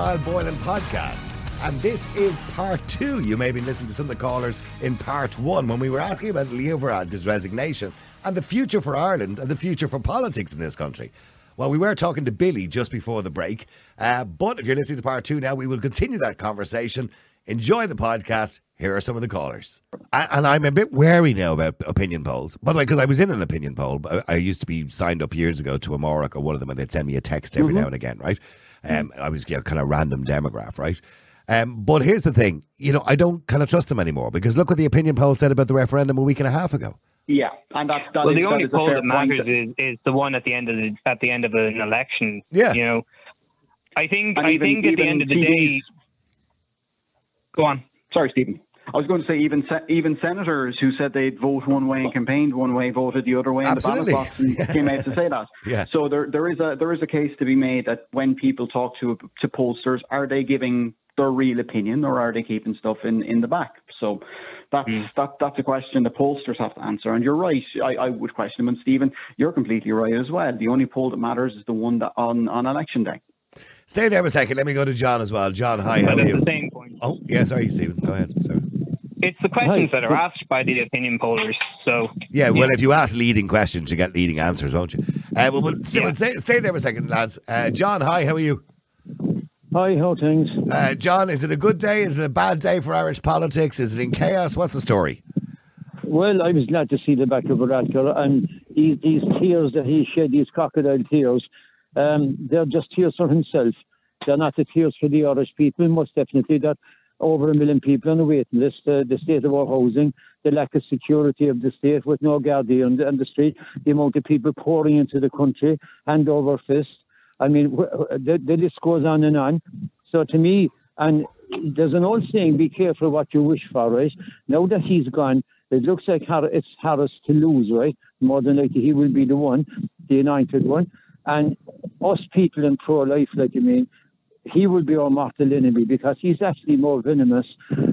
Niall Boylan podcast. And this is part 2. You may have been listening to some of the callers in part 1 when we were asking about Leo Varadkar's resignation and the future for Ireland and the future for politics in this country. Well, we were talking to Billy just before the break. But if you're listening to part 2 now, we will continue that conversation. Enjoy the podcast. Here are some of the callers. And I'm a bit wary now about opinion polls. By the way, because I was in an opinion poll. I used to be signed up years ago to Amoric or one of them, and they'd send me a text every now and again, right? I was kind of random demograph, right? But here's the thing. I don't kind of trust them anymore because look what the opinion poll said about the referendum a week and a half ago. Yeah, and the only poll that matters is the one at the end of an election. Yeah, I think at the end of the day. Go on. Sorry, Stephen. I was going to say even senators who said they'd vote one way and campaigned one way voted the other way in the ballot box and came out to say that. Yeah. So there is a case to be made that when people talk to pollsters, are they giving their real opinion or are they keeping stuff in the back? So that's a question the pollsters have to answer. And you're right. I would question them. And Stephen, you're completely right as well. The only poll that matters is the one that on election day. Stay there a second. Let me go to John as well. John, hi. How are you? The same point. Oh, yeah. Sorry, Stephen. Go ahead. Sorry. It's the questions that are asked by the opinion pollers. So well, if you ask leading questions, you get leading answers, won't you? Stay there a second, lads. John, hi. How are you? Hi, how things? John, is it a good day? Is it a bad day for Irish politics? Is it in chaos? What's the story? Well, I was glad to see the back of Varadkar, and these tears that he shed, these crocodile tears, they're just tears for himself. They're not the tears for the Irish people, most definitely. That over 1 million people on the waiting list, the state of our housing, the lack of security of the state with no Gardaí on the street, the amount of people pouring into the country, hand over fist. I mean, the list goes on and on. So to me, and there's an old saying, be careful what you wish for, right? Now that he's gone, it looks like it's Harris to lose, right? More than likely he will be the one, the anointed one. And us people in pro-life, he will be our mortal enemy because he's actually more venomous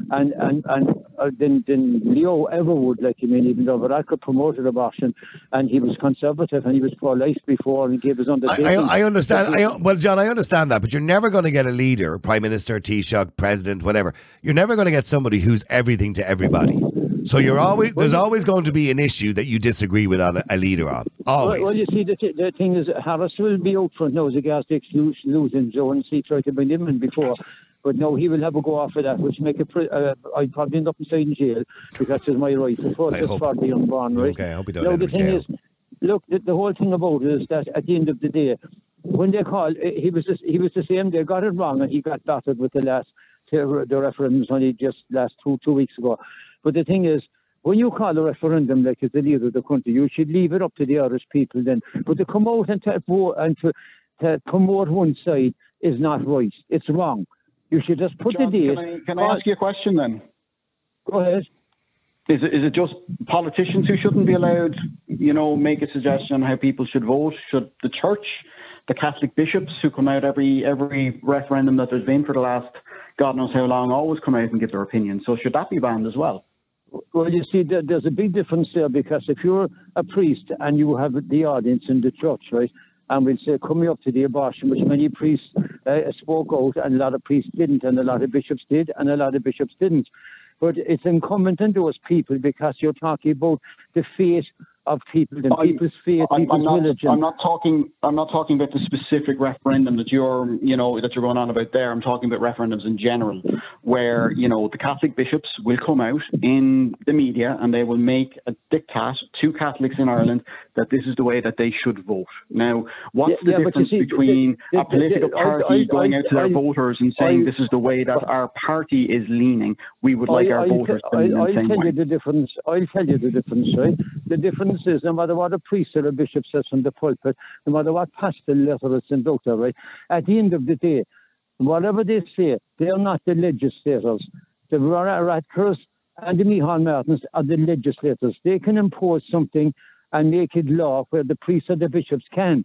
than Leo ever would. Even though Varadkar promoted abortion and he was conservative and he was pro-life before and he gave his undertaking. I understand. John, I understand that, but you're never going to get a leader, Prime Minister, Taoiseach, President, whatever. You're never going to get somebody who's everything to everybody. So there's always going to be an issue that you disagree with on a leader on. Always. Well, you see, the thing is, Harris will be out front now as regards to losing Joe and see try to bring him in before. But no, he will have a go after that, which make it. I'd probably end up inside in jail because it's my right to protest for the unborn, right? Okay, I hope you don't now, end the up thing jail. is, look, the whole thing about it is that at the end of the day, when they call, he was the same. They got it wrong, and he got battered with the referendums only just last two weeks ago. But the thing is, when you call a referendum like it's the leader of the country, you should leave it up to the Irish people then. But to come out and to promote one side is not right. It's wrong. You should just put John, the date. Can I ask you a question then? Go ahead. Is it just politicians who shouldn't be allowed, make a suggestion on how people should vote? Should the church, the Catholic bishops who come out every referendum that there's been for the last God knows how long always come out and give their opinion? So should that be banned as well? Well, you see, there's a big difference there because if you're a priest and you have the audience in the church, right, and we'll say coming up to the abortion, which many priests spoke out and a lot of priests didn't and a lot of bishops did and a lot of bishops didn't. But it's incumbent on those people because you're talking about the fate of people and people's faith, people's religion. I'm not talking about the specific referendum that you're going on about there. I'm talking about referendums in general, where the Catholic bishops will come out in the media and they will make a diktat to Catholics in Ireland that this is the way that they should vote. Now, what's the difference between a political party going out to their voters and saying this is the way that our party is leaning? We would like our voters to lean the same way. I'll tell you the difference. Right? The difference is no matter what a priest or a bishop says from the pulpit, no matter what pastor letter is sent out there, right? At the end of the day, whatever they say, they are not the legislators. The Varadkars and the Micheál Martins are the legislators. They can impose something and make it law where the priests or the bishops can't.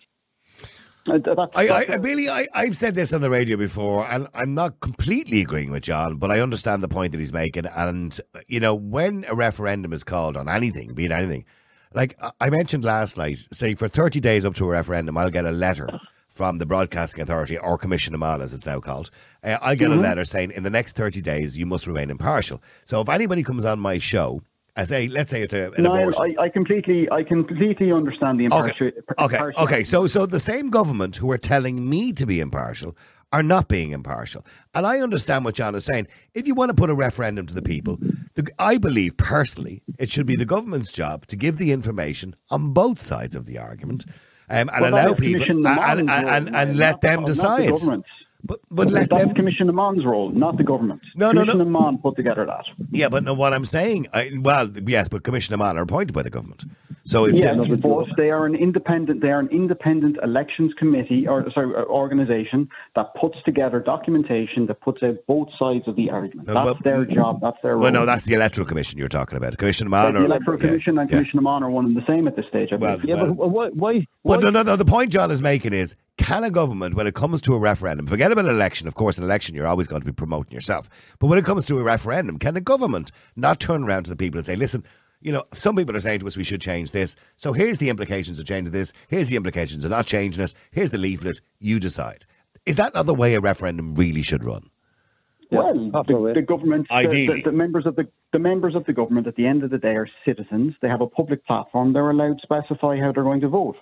I've said this on the radio before, and I'm not completely agreeing with John, but I understand the point that he's making. And, when a referendum is called on anything, be it anything, like I mentioned last night, say for 30 days up to a referendum, I'll get a letter from the Broadcasting Authority, or Commission Aman as it's now called, I'll get a letter saying in the next 30 days you must remain impartial. So if anybody comes on my show, let's say it's an abortion. I completely understand the impartiality. Okay. So the same government who are telling me to be impartial are not being impartial. And I understand what John is saying. If you want to put a referendum to the people, I believe personally it should be the government's job to give the information on both sides of the argument, and allow people and let them decide. But let that's them. Commission Aman's role, not the government. Commission Aman put together that. Yeah, but no, what I'm saying, yes, but Commission Aman are appointed by the government. So it's but they are an independent. They are an independent elections committee, organisation that puts together documentation that puts out both sides of the argument. That's their job. That's their role. Well, no, that's the Electoral Commission you're talking about. Commission Aman, the Electoral Commission and Commission Aman are one and the same at this stage. But why? No. The point John is making is, can a government, when it comes to a referendum, forget about an election. Of course, an election you're always going to be promoting yourself. But when it comes to a referendum, can a government not turn around to the people and say, listen, some people are saying to us we should change this. So here's the implications of changing this. Here's the implications of not changing it. Here's the leaflet. You decide. Is that not the way a referendum really should run? Well, the government, ideally, the members of the government at the end of the day are citizens. They have a public platform. They're allowed to specify how they're going to vote.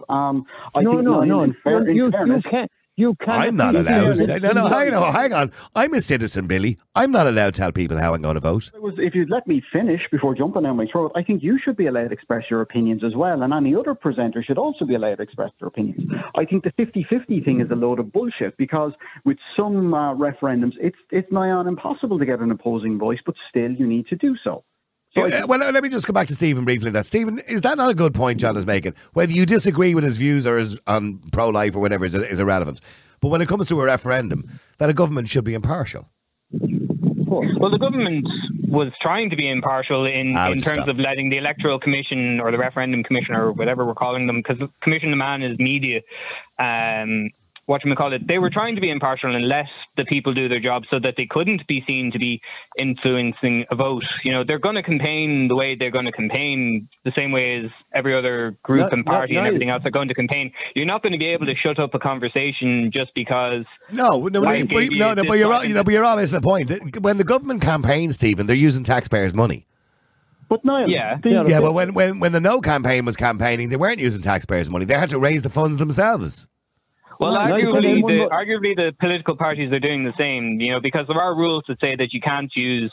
You can't. I'm not allowed. No, hang on. I'm a citizen, Billy. I'm not allowed to tell people how I'm going to vote. If you'd let me finish before jumping down my throat, I think you should be allowed to express your opinions as well, and any other presenter should also be allowed to express their opinions. I think the 50-50 thing is a load of bullshit, because with some referendums, it's nigh on impossible to get an opposing voice, but still you need to do so. Well, let me just go back to Stephen briefly. Stephen, is that not a good point John is making? Whether you disagree with his views or on pro-life or whatever is irrelevant. But when it comes to a referendum, that a government should be impartial. Well, the government was trying to be impartial in terms of letting the Electoral Commission or the Referendum Commission or whatever we're calling them, because Commission Aman is media. They were trying to be impartial and let the people do their job so that they couldn't be seen to be influencing a vote. They're going to campaign the way they're going to campaign, the same way as every other group and party and everything else are going to campaign. You're not going to be able to shut up a conversation just because. But you're always the point. When the government campaigns, Stephen, they're using taxpayers' money. But Niall, but when the No campaign was campaigning, they weren't using taxpayers' money. They had to raise the funds themselves. Well, arguably the political parties are doing the same, because there are rules that say that you can't use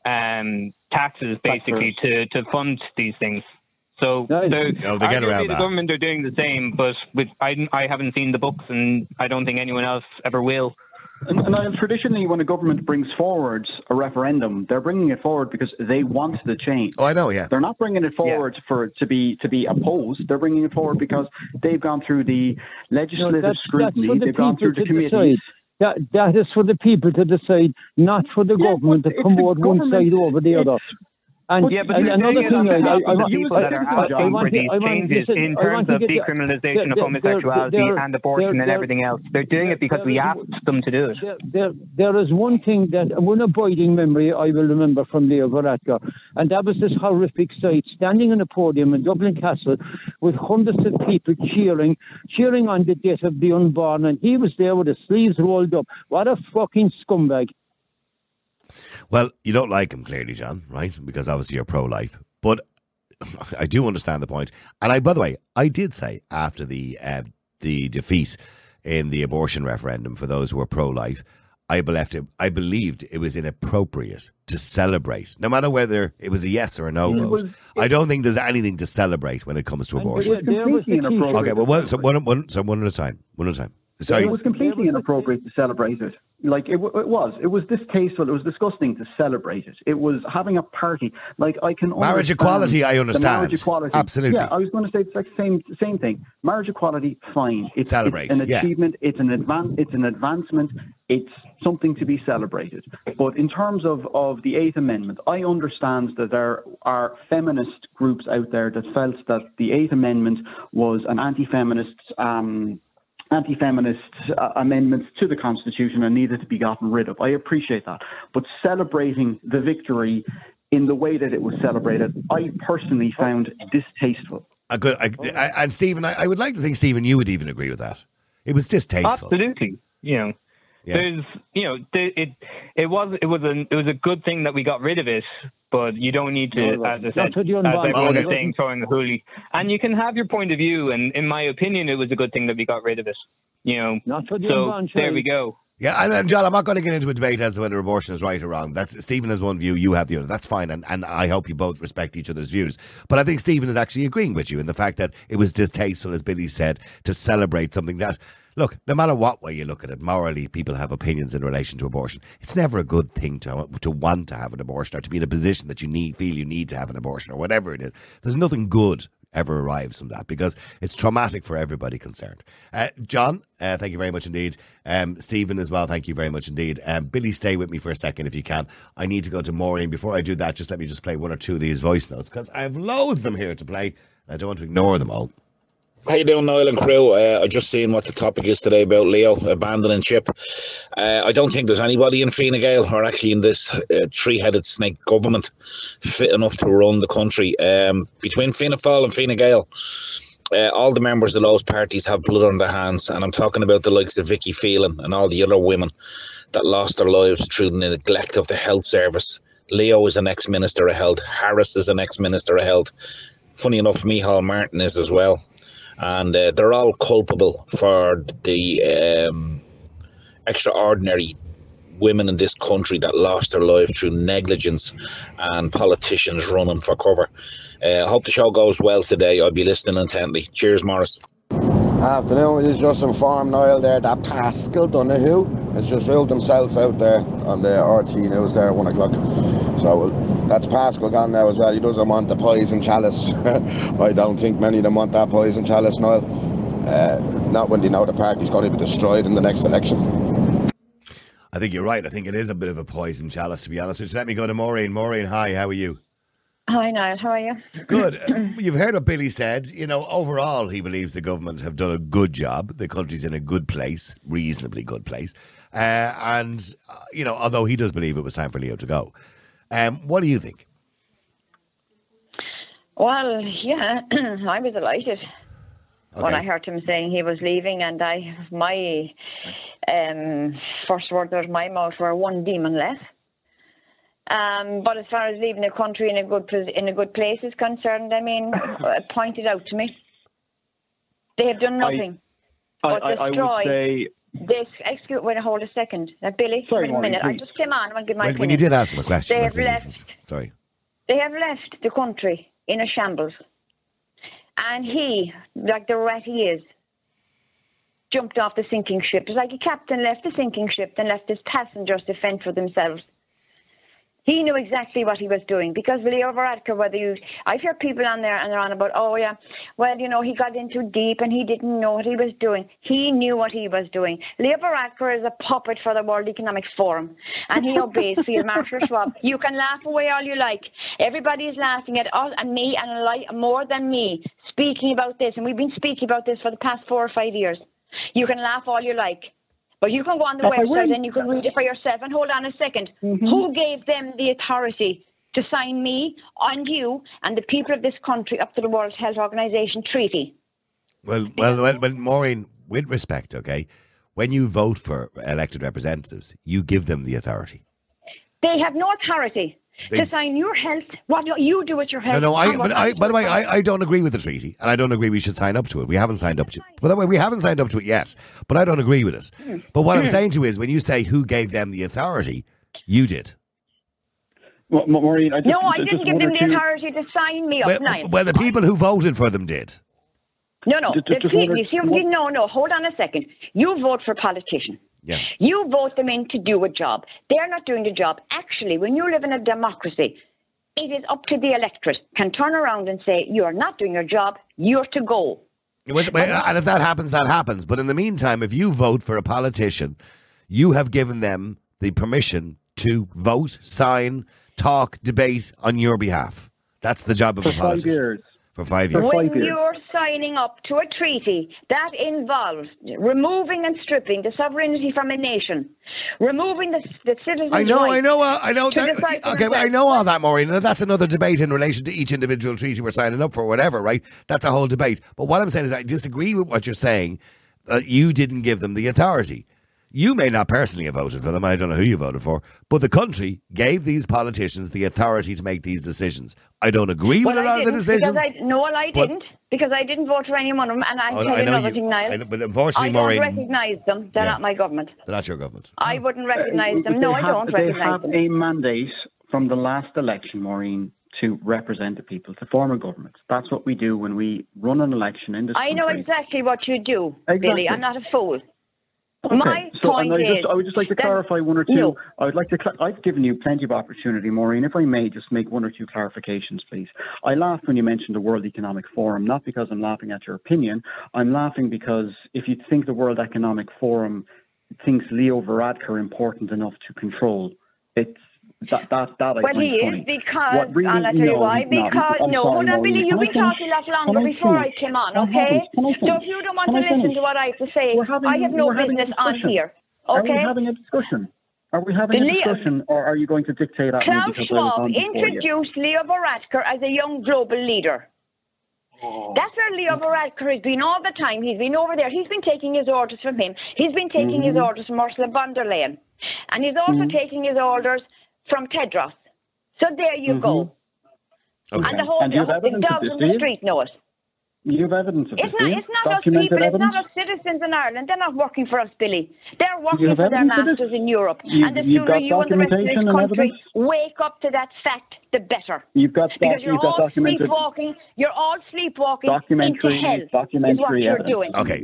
taxes basically to fund these things. So they get around the that. Government are doing the same, but I haven't seen the books, and I don't think anyone else ever will. And traditionally, when a government brings forward a referendum, they're bringing it forward because they want the change. Oh, I know, yeah. They're not bringing it forward to be opposed. They're bringing it forward because they've gone through the legislative scrutiny. They've gone through the committees. That is for the people to decide, not for the government to come out one side over the other. And another thing, I want changes in terms of decriminalisation of homosexuality and abortion and everything else. They're doing it because we asked them to do it. There is one thing one abiding memory I will remember from Leo Varadkar, and that was this horrific sight, standing on a podium in Dublin Castle with hundreds of people cheering on the death of the unborn, and he was there with his sleeves rolled up. What a fucking scumbag. Well, you don't like him, clearly, John, right? Because obviously you're pro-life. But I do understand the point. And by the way, I did say after the defeat in the abortion referendum for those who were pro-life, I believed it was inappropriate to celebrate, no matter whether it was a yes or a no vote. I don't think there's anything to celebrate when it comes to abortion. Okay, well, so one at a time. Sorry. It was completely inappropriate to celebrate it. Like, it was distasteful. It was disgusting to celebrate it. It was having a party. Like, I can marriage equality. I understand. Marriage equality, absolutely. Yeah, I was going to say it's like same thing. Marriage equality, fine. It's an achievement. Yeah. It's an advancement. It's something to be celebrated. But in terms of the Eighth Amendment, I understand that there are feminist groups out there that felt that the Eighth Amendment was an anti-feminist amendments to the Constitution and needed to be gotten rid of. I appreciate that. But celebrating the victory in the way that it was celebrated, I personally found distasteful. And Stephen, I would like to think, Stephen, you would even agree with that. It was distasteful. Absolutely. Yeah. There's, it was a good thing that we got rid of it, but you don't need to, as I said, as everyone was saying, throwing a hoolie. And you can have your point of view, and in my opinion, it was a good thing that we got rid of it. So there we go. Yeah, and John, I'm not going to get into a debate as to whether abortion is right or wrong. Stephen has one view, you have the other. That's fine, and I hope you both respect each other's views. But I think Stephen is actually agreeing with you in the fact that it was distasteful, as Billy said, to celebrate something that, look, no matter what way you look at it, morally, people have opinions in relation to abortion. It's never a good thing to want to have an abortion or to be in a position that you feel you need to have an abortion or whatever it is. There's nothing good ever arrives from that because it's traumatic for everybody concerned. John, thank you very much indeed. Stephen as well, thank you very much indeed. Billy, stay with me for a second if you can. I need to go to Maureen. Before I do that, just let me play one or two of these voice notes because I have loads of them here to play. I don't want to ignore them all. How you doing, Niall and crew? I just seen what the topic is today about Leo abandoning Chip. I don't think there's anybody in Fine Gael or actually in this three-headed snake government fit enough to run the country. Between Fianna Fáil and Fine Gael, all the members of those parties have blood on their hands, and I'm talking about the likes of Vicky Phelan and all the other women that lost their lives through the neglect of the health service. Leo is an ex-minister of health. Harris is an ex-minister of health. Funny enough, Micheál Martin is as well. And they're all culpable for the extraordinary women in this country that lost their lives through negligence and politicians running for cover. I hope the show goes well today. I'll be listening intently. Cheers, Morris. Afternoon, it is just informed Niall there that Pascal Donoghue has just ruled himself out there on the RT News there at 1 o'clock. So that's Pascal gone now as well. He doesn't want the poison chalice. I don't think many of them want that poison chalice, Niall. Not when they know the party's going to be destroyed in the next election. I think you're right. I think it is a bit of a poison chalice, to be honest. Which let me go to Maureen. Maureen, hi, how are you? Hi, Niall. How are you? Good. You've heard what Billy said. Overall, he believes the government have done a good job. The country's in a good place, reasonably good place. Although he does believe it was time for Leo to go. What do you think? Well, yeah, I was delighted when I heard him saying he was leaving, and my first words out of my mouth were one demon less. But as far as leaving the country in a good place is concerned, I mean, point it out to me. They have done nothing. I would say. Hold a second. Billy, sorry, wait a minute. I just came on. I'll give my opinion. When you did ask him a question. They have left the country in a shambles. And he, like the rat he is, jumped off the sinking ship. It's like a captain left the sinking ship and left his passengers to fend for themselves. He knew exactly what he was doing because Leo Varadkar, I've heard people on there and they're on about, he got in too deep and he didn't know what he was doing. He knew what he was doing. Leo Varadkar is a puppet for the World Economic Forum and he obeys Field Marshal Schwab. You can laugh away all you like. Everybody is laughing at us and me and more than me speaking about this, and we've been speaking about this for the past 4 or 5 years. You can laugh all you like. But you can go on the website and you can read it for yourself. And hold on a second. Mm-hmm. Who gave them the authority to sign me and you and the people of this country up to the World Health Organization treaty? Well, Maureen, with respect, okay, when you vote for elected representatives, you give them the authority. They have no authority to sign your health. What you do with your health. By the way, I don't agree with the treaty, and I don't agree we should sign up to it. We haven't signed up to it. By the way, we haven't signed up to it yet, but I don't agree with it. But what I'm saying to you is, when you say who gave them the authority, you did. Well, Maureen, I didn't give them the authority to sign me up. Well, the people who voted for them did. No. Hold on a second. You vote for politicians. Yeah. You vote them in to do a job. They're not doing the job. Actually, when you live in a democracy, it is up to the electorate can turn around and say, you're not doing your job, you're to go. And if that happens, that happens. But in the meantime, if you vote for a politician, you have given them the permission to vote, sign, talk, debate on your behalf. That's the job of a politician. 5 years. For 5 years. When you're signing up to a treaty that involves removing and stripping the sovereignty from a nation, removing the citizens' I know. I know all that, Maureen. That's another debate in relation to each individual treaty we're signing up for, whatever, right? That's a whole debate. But what I'm saying is I disagree with what you're saying. you didn't give them the authority. You may not personally have voted for them. I don't know who you voted for. But the country gave these politicians the authority to make these decisions. I don't agree with a lot of the decisions. I didn't. Because I didn't vote for any one of them. And I'll tell you another thing, Niall. But unfortunately, Maureen, I don't recognise them. They're not my government. They're not your government. I wouldn't recognise them. No, I don't recognise them. They have a mandate from the last election, Maureen, to represent the people, to form a government. That's what we do when we run an election in this country. I know exactly what you do, Billy. I'm not a fool. Okay. My point is, I would just like to clarify one or two. No. I would like to. I've given you plenty of opportunity, Maureen. If I may, just make one or two clarifications, please. I laughed when you mentioned the World Economic Forum, not because I'm laughing at your opinion. I'm laughing because if you think the World Economic Forum thinks Leo Varadkar important enough to control, it's that I well, find he funny. is because, really, and I'll tell you why, because, sorry, hold on, Billy, you've been talking a lot longer before I came on, okay? So if you don't want to listen to what I have to say, I have no business on here, okay? Are we having a discussion? Or are you going to dictate at me? Klaus Schwab introduced Leo Varadkar as a young global leader. That's where Leo Varadkar has been all the time. He's been over there. He's been taking his orders from him. He's been taking his orders from Ursula von der Leyen. And he's also taking his orders from Tedros. So there you go. Okay. And the whole the dogs on the street know it. You have evidence of it's not us people, it's not us citizens in Ireland. They're not working for us, Billy. They're working for their masters in Europe. And the sooner you and the rest of this country wake up to that fact, the better. Because you're all sleepwalking. You're all sleepwalking into hell. Is what you're doing. Okay.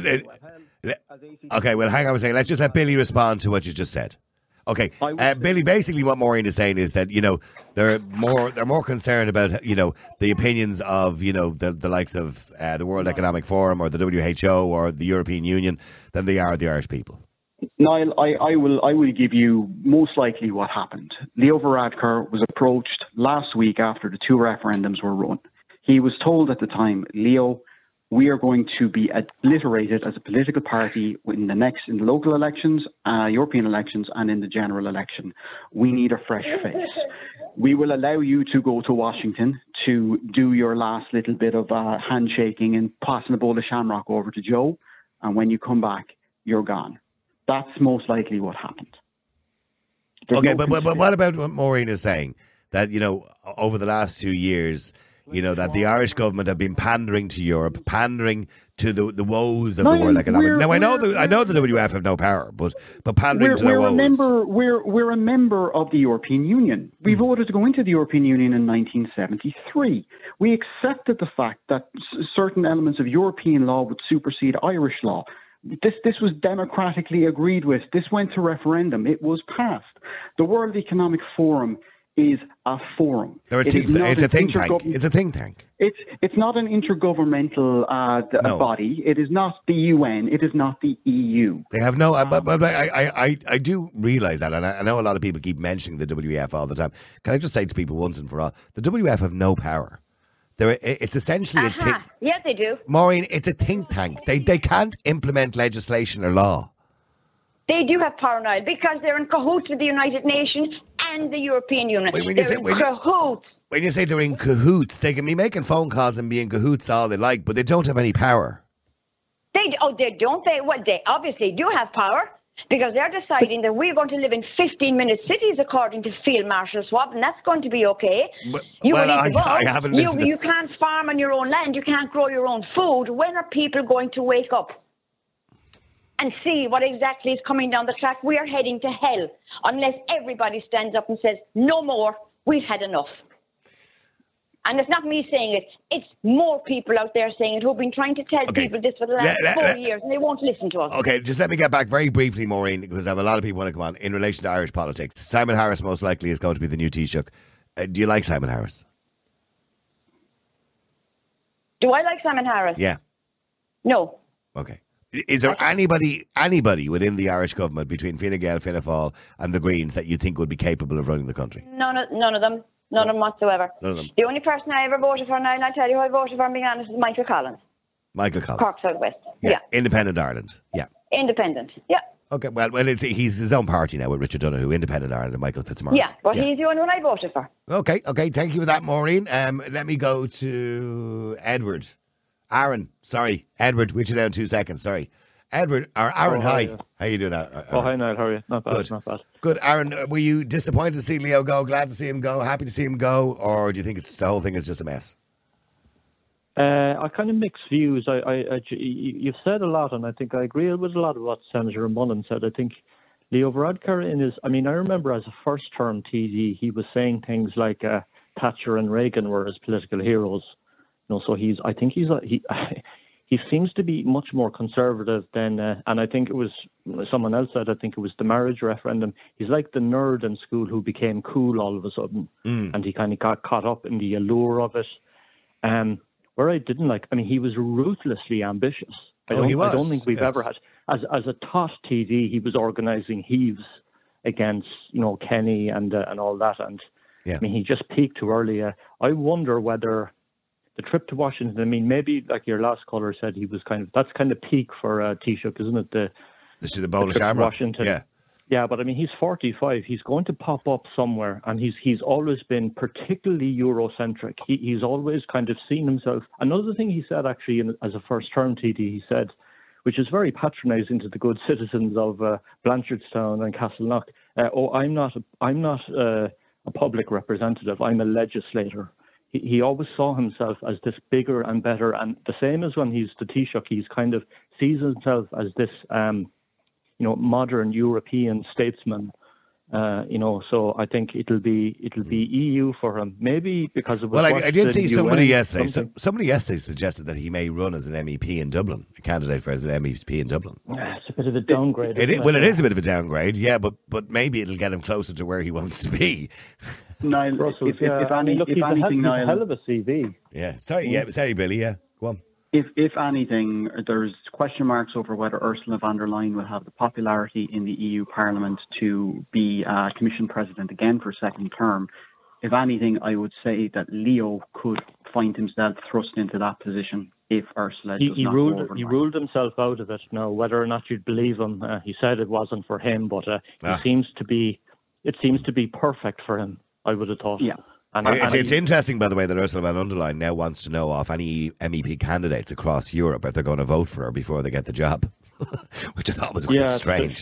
Okay. Well, hang on a second. Let's just let Billy respond to what you just said. Okay, Billy. Basically, what Maureen is saying is that they're more concerned about the opinions of the likes of the World Economic Forum or the WHO or the European Union than they are the Irish people. Niall, I will give you most likely what happened. Leo Varadkar was approached last week after the two referendums were run. He was told at the time, Leo, we are going to be obliterated as a political party in the local elections, European elections, and in the general election. We need a fresh face. We will allow you to go to Washington to do your last little bit of handshaking and passing a bowl of shamrock over to Joe. And when you come back, you're gone. That's most likely what happened. But what about what Maureen is saying? That, over the last 2 years, that the Irish government have been pandering to Europe, pandering to the woes of the World Economic. Now I know the WWF have no power, but pandering to their woes. We're a member of the European Union. We voted to go into the European Union in 1973. We accepted the fact that certain elements of European law would supersede Irish law. This was democratically agreed with. This went to referendum. It was passed. The World Economic Forum is a forum. It's a think tank. It's a think tank. It's not an intergovernmental body. It is not the UN. It is not the EU. They have no. But I do realise that, and I know a lot of people keep mentioning the WEF all the time. Can I just say to people once and for all, the WEF have no power. It's essentially a think. Yes, they do. Maureen, it's a think tank. They can't implement legislation or law. They do have power now because they're in cahoots with the United Nations and the European Union. When you say they're in cahoots, they can be making phone calls and be in cahoots all they like, but they don't have any power. They don't. Well, they obviously do have power because they're deciding that we're going to live in 15-minute cities according to Field Marshal Schwab, and that's going to be okay. I haven't listened. You can't farm on your own land. You can't grow your own food. When are people going to wake up and see what exactly is coming down the track? We are heading to hell unless everybody stands up and says, no more, we've had enough. And it's not me saying it, it's more people out there saying it who've been trying to tell people this for the last 4 years and they won't listen to us. Okay, just let me get back very briefly, Maureen, because I have a lot of people want to come on in relation to Irish politics. Simon Harris most likely is going to be the new Taoiseach. Do you like Simon Harris? Do I like Simon Harris? Yeah. No. Okay. Is there anybody within the Irish government between Fine Gael, Fianna Fáil and the Greens that you think would be capable of running the country? None of them. None of them whatsoever. None of them. The only person I ever voted for now, and I'll tell you who I voted for, being honest, is Michael Collins. Michael Collins. Cork South West. Yeah. Independent Ireland. Yeah. Independent. Yeah. Okay, well, he's his own party now with Richard Donoghue, Independent Ireland and Michael Fitzmaurice. Yeah, but he's the only one I voted for. Okay, thank you for that, Maureen. Let me go to Edward. Edward, wait you down 2 seconds, sorry. Edward, or Aaron, hi. Yeah. How you doing, Aaron? Hi, Niall. How are you? Not bad. Good. Not bad. Good. Aaron, were you disappointed to see Leo go? Glad to see him go? Happy to see him go? Or do you think the whole thing is just a mess? I kind of mixed views. You've said a lot, and I think I agree with a lot of what Senator Mullen said. I think Leo Varadkar I remember as a first-term TD, he was saying things like Thatcher and Reagan were his political heroes. So he seems to be much more conservative than, and I think it was someone else said, I think it was the marriage referendum. He's like the nerd in school who became cool all of a sudden, and he kind of got caught up in the allure of it. Where I didn't like, he was ruthlessly ambitious. I don't think we've ever had, as a tot TD, he was organising heaves against, Kenny and all that. And he just peaked too early. I wonder whether the trip to Washington, maybe like your last caller said, he was that's kind of peak for Taoiseach, isn't it? The Polish Shamrock. Washington. Yeah. Yeah, but he's 45. He's going to pop up somewhere, and he's always been particularly Eurocentric. He's always kind of seen himself. Another thing he said, actually, as a first-term TD, he said, which is very patronising to the good citizens of Blanchardstown and Castleknock. I'm not a public representative. I'm a legislator. He always saw himself as this bigger and better, and the same as when he's the Taoiseach, he's kind of sees himself as this. Modern European statesman, so I think it'll be EU for him. Maybe because of I did see somebody yesterday. Somebody yesterday suggested that he may run as an MEP in Dublin, a candidate for as an MEP in Dublin. It's a bit of a downgrade. It is a bit of a downgrade, yeah, but maybe it'll get him closer to where he wants to be. Niall, Brussels, he's a hell of a CV. Yeah, sorry, Billy. Yeah, go on. If anything, there's question marks over whether Ursula von der Leyen will have the popularity in the EU Parliament to be Commission President again for a second term. If anything, I would say that Leo could find himself thrust into that position if Ursula does not go over. He ruled himself out of it. Now, whether or not you'd believe him, he said it wasn't for him, but it seems to be perfect for him, I would have thought. Yeah. It's interesting, by the way, that Ursula von der Leyen now wants to know off any MEP candidates across Europe if they're going to vote for her before they get the job, which I thought was quite strange.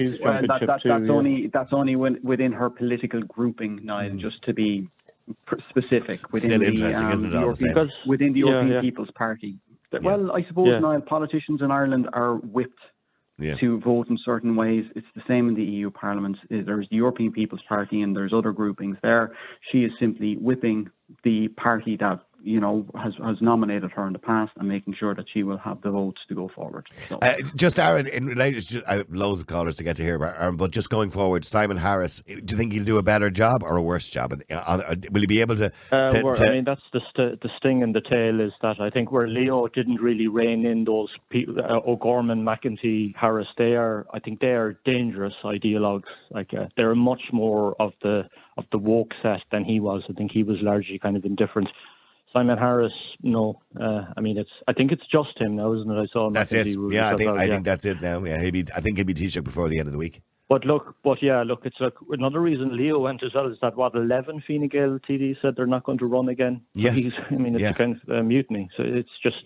That's only within her political grouping, Niall, just to be specific. Within isn't it? Within the European People's Party. Well, I suppose, Niall, politicians in Ireland are whipped to vote in certain ways. It's the same in the EU Parliament. There's the European People's Party and there's other groupings there. She is simply whipping the party that has nominated her in the past and making sure that she will have the votes to go forward. So. Just Aaron, in relation, I have loads of callers to get to hear about Aaron, but just going forward, Simon Harris, do you think he'll do a better job or a worse job? Will he be able to? That's the sting in the tail is that I think where Leo didn't really rein in those people, O'Gorman, McEntee, Harris, they are dangerous ideologues. They're much more of the woke set than he was. I think he was largely kind of indifferent. Simon Harris, no. I think it's just him now, isn't it? I saw him. That's it. Yeah, I think that's it now. Yeah, I think he'll be Taoiseach before the end of the week. But it's another reason Leo went as well is that 11 Fine Gael TD said they're not going to run again. Yes. It's kind of a mutiny. So it's just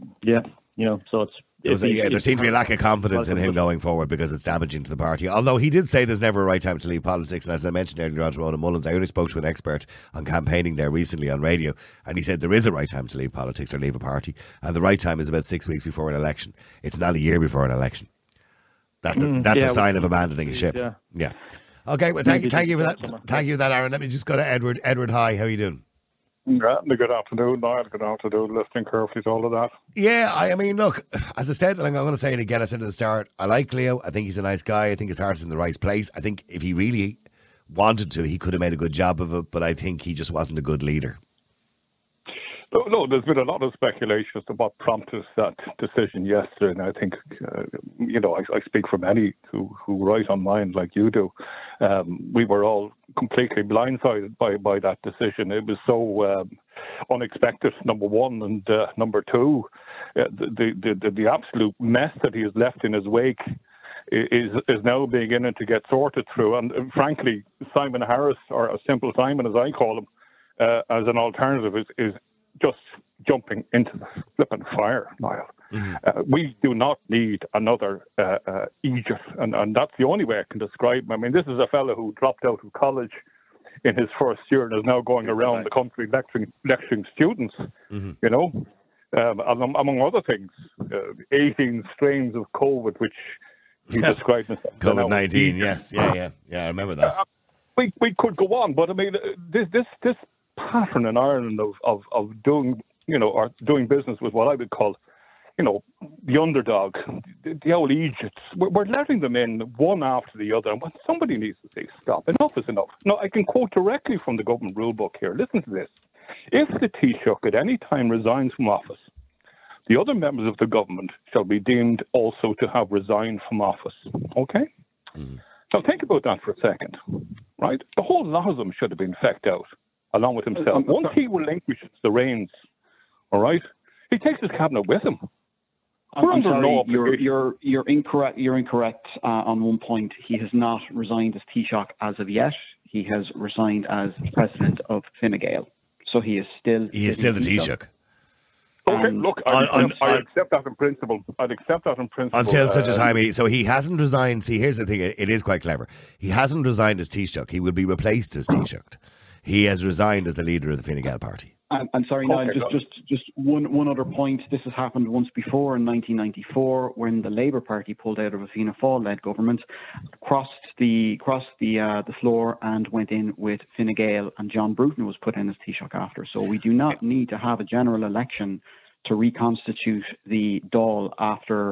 so it's. There seemed to be a lack of confidence in him going forward because it's damaging to the party. Although he did say there's never a right time to leave politics. And as I mentioned earlier on to Ronan Mullins, I only spoke to an expert on campaigning there recently on radio. And he said there is a right time to leave politics or leave a party. And the right time is about 6 weeks before an election. It's not a year before an election. That's a sign of abandoning a ship. Yeah. Okay, well, thank you for that. Thank you for that, Aaron. Let me just go to Edward. Edward, hi. How are you doing? Good afternoon, Niall. Good afternoon, listening carefully to all of that. Yeah, look, as I said, and I'm going to say it again, I said at the start, I like Leo. I think he's a nice guy. I think his heart is in the right place. I think if he really wanted to, he could have made a good job of it, but I think he just wasn't a good leader. No, there's been a lot of speculation as to what prompted that decision yesterday, and I think, I speak for many who write online like you do. We were all completely blindsided by that decision. It was so unexpected, number one, and number two, the absolute mess that he has left in his wake is now beginning to get sorted through. And frankly, Simon Harris, or a Simple Simon as I call him, as an alternative, is just jumping into the flipping fire, Niall. We do not need another Egypt, and that's the only way I can describe him. I mean, this is a fellow who dropped out of college in his first year and is now going around the country lecturing students, you know, among other things, 18 strains of COVID, which he described as COVID-19, yes. Yeah, I remember that. We could go on, but I mean, this pattern in Ireland of doing, you know, or doing business with what I would call, you know, the underdog, the old Egypts. We're letting them in one after the other. And when somebody needs to say, stop, enough is enough. Now, I can quote directly from the government rule book here. Listen to this. If the Taoiseach at any time resigns from office, the other members of the government shall be deemed also to have resigned from office. Okay? Now, think about that for a second, right? The whole lot of them should have been fecked out, along with himself. Once he relinquishes the reins, all right, he takes his cabinet with him. I'm sorry, you're incorrect. You're incorrect on one point. He has not resigned as Taoiseach as of yet. He has resigned as president of Fine Gael. So he is still the Taoiseach. Okay, look, I accept that in principle. I'd accept that in principle. Until such a time, so he hasn't resigned. See, here's the thing, it is quite clever. He hasn't resigned as Taoiseach. He will be replaced as Taoiseach. He has resigned as the leader of the Fine Gael party. I'm sorry, Niall, just one other point. This has happened once before in 1994 when the Labour Party pulled out of a Fianna Fáil-led government, crossed the floor and went in with Fine Gael, and John Bruton was put in as Taoiseach after. So we do not need to have a general election to reconstitute the Dáil after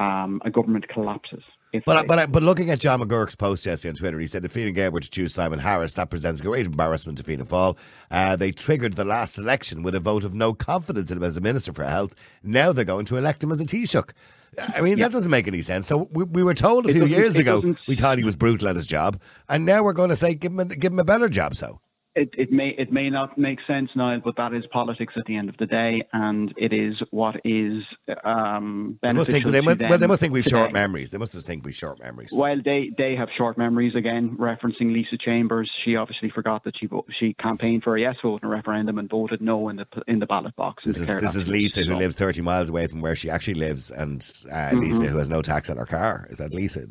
a government collapses. But looking at John McGurk's post yesterday on Twitter, he said if Fine Gael were to choose Simon Harris, that presents great embarrassment to Fianna Fáil. They triggered the last election with a vote of no confidence in him as a Minister for Health. Now they're going to elect him as a Taoiseach. I mean, that doesn't make any sense. So we were told a few years ago we thought he was brutal at his job, and now we're going to say give him a better job. So. It may not make sense, Niall, but that is politics at the end of the day, and it is what is beneficial they must think we've short memories. They must just think we've short memories. Well, they have short memories. Again, referencing Lisa Chambers, she obviously forgot that she campaigned for a yes vote in a referendum and voted no in the ballot box. This is Lisa, who lives 30 miles away from where she actually lives, and Lisa, who has no tax on her car. Is that Lisa?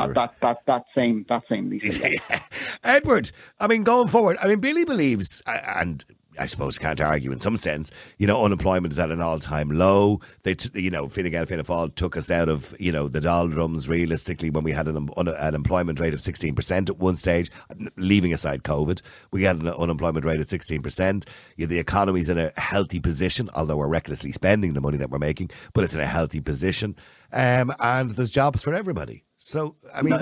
That same Lisa. Yeah. Edward, I mean, going forward, I mean, Billy believes, and I suppose can't argue in some sense, you know, unemployment is at an all-time low. Fine Gael, Fianna Fáil took us out of, you know, the doldrums realistically when we had an employment rate of 16% at one stage, leaving aside COVID. We had an unemployment rate of 16%. The economy's in a healthy position, although we're recklessly spending the money that we're making, but it's in a healthy position. And there's jobs for everybody. So, I mean...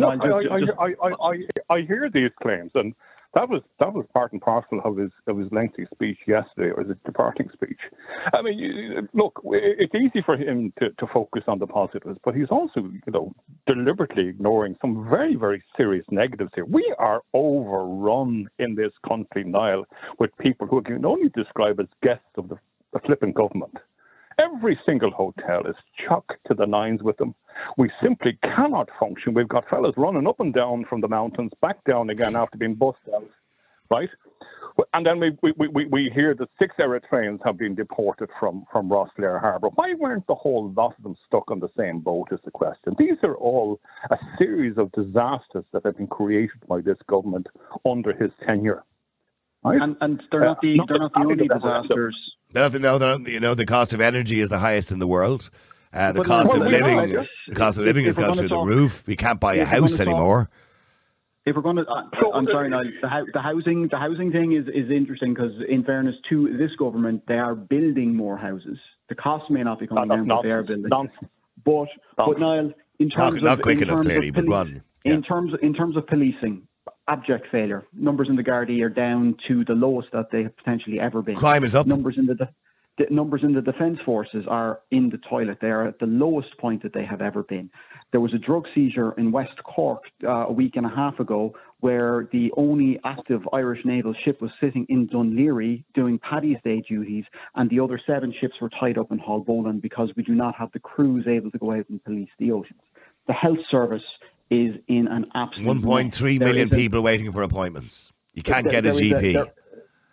I hear these claims, and that was part and parcel of his lengthy speech yesterday, or his departing speech. I mean, look, it's easy for him to focus on the positives, but he's also, you know, deliberately ignoring some very, very serious negatives here. We are overrun in this country, Niall, with people who can only describe as guests of the flipping government. Every single hotel is chock to the nines with them. We simply cannot function. We've got fellas running up and down from the mountains, back down again after being bussed out, right? And then we hear that 6 Eritreans have been deported from Rosslare Harbour. Why weren't the whole lot of them stuck on the same boat is the question. These are all a series of disasters that have been created by this government under his tenure. Right? And they're not the only disasters. You know, the cost of energy is the highest in the world. The cost of living has gone through the roof. We can't buy a house anymore. If we're going to, I'm sorry, now the housing thing is interesting because, in fairness to this government, they are building more houses. The costs may not be coming down, but they are building. But Niall, in terms not quick enough, clearly. But one in terms of policing. Abject failure. Numbers in the Gardaí are down to the lowest that they have potentially ever been. Crime is up. Numbers in the defence forces are in the toilet. They are at the lowest point that they have ever been. There was a drug seizure in West Cork a week and a half ago where the only active Irish naval ship was sitting in Dunleary doing Paddy's Day duties, and the other 7 ships were tied up in Haulbowline because we do not have the crews able to go out and police the oceans. The health service is in an absolute 1.3 million people waiting for appointments. You can't get a GP.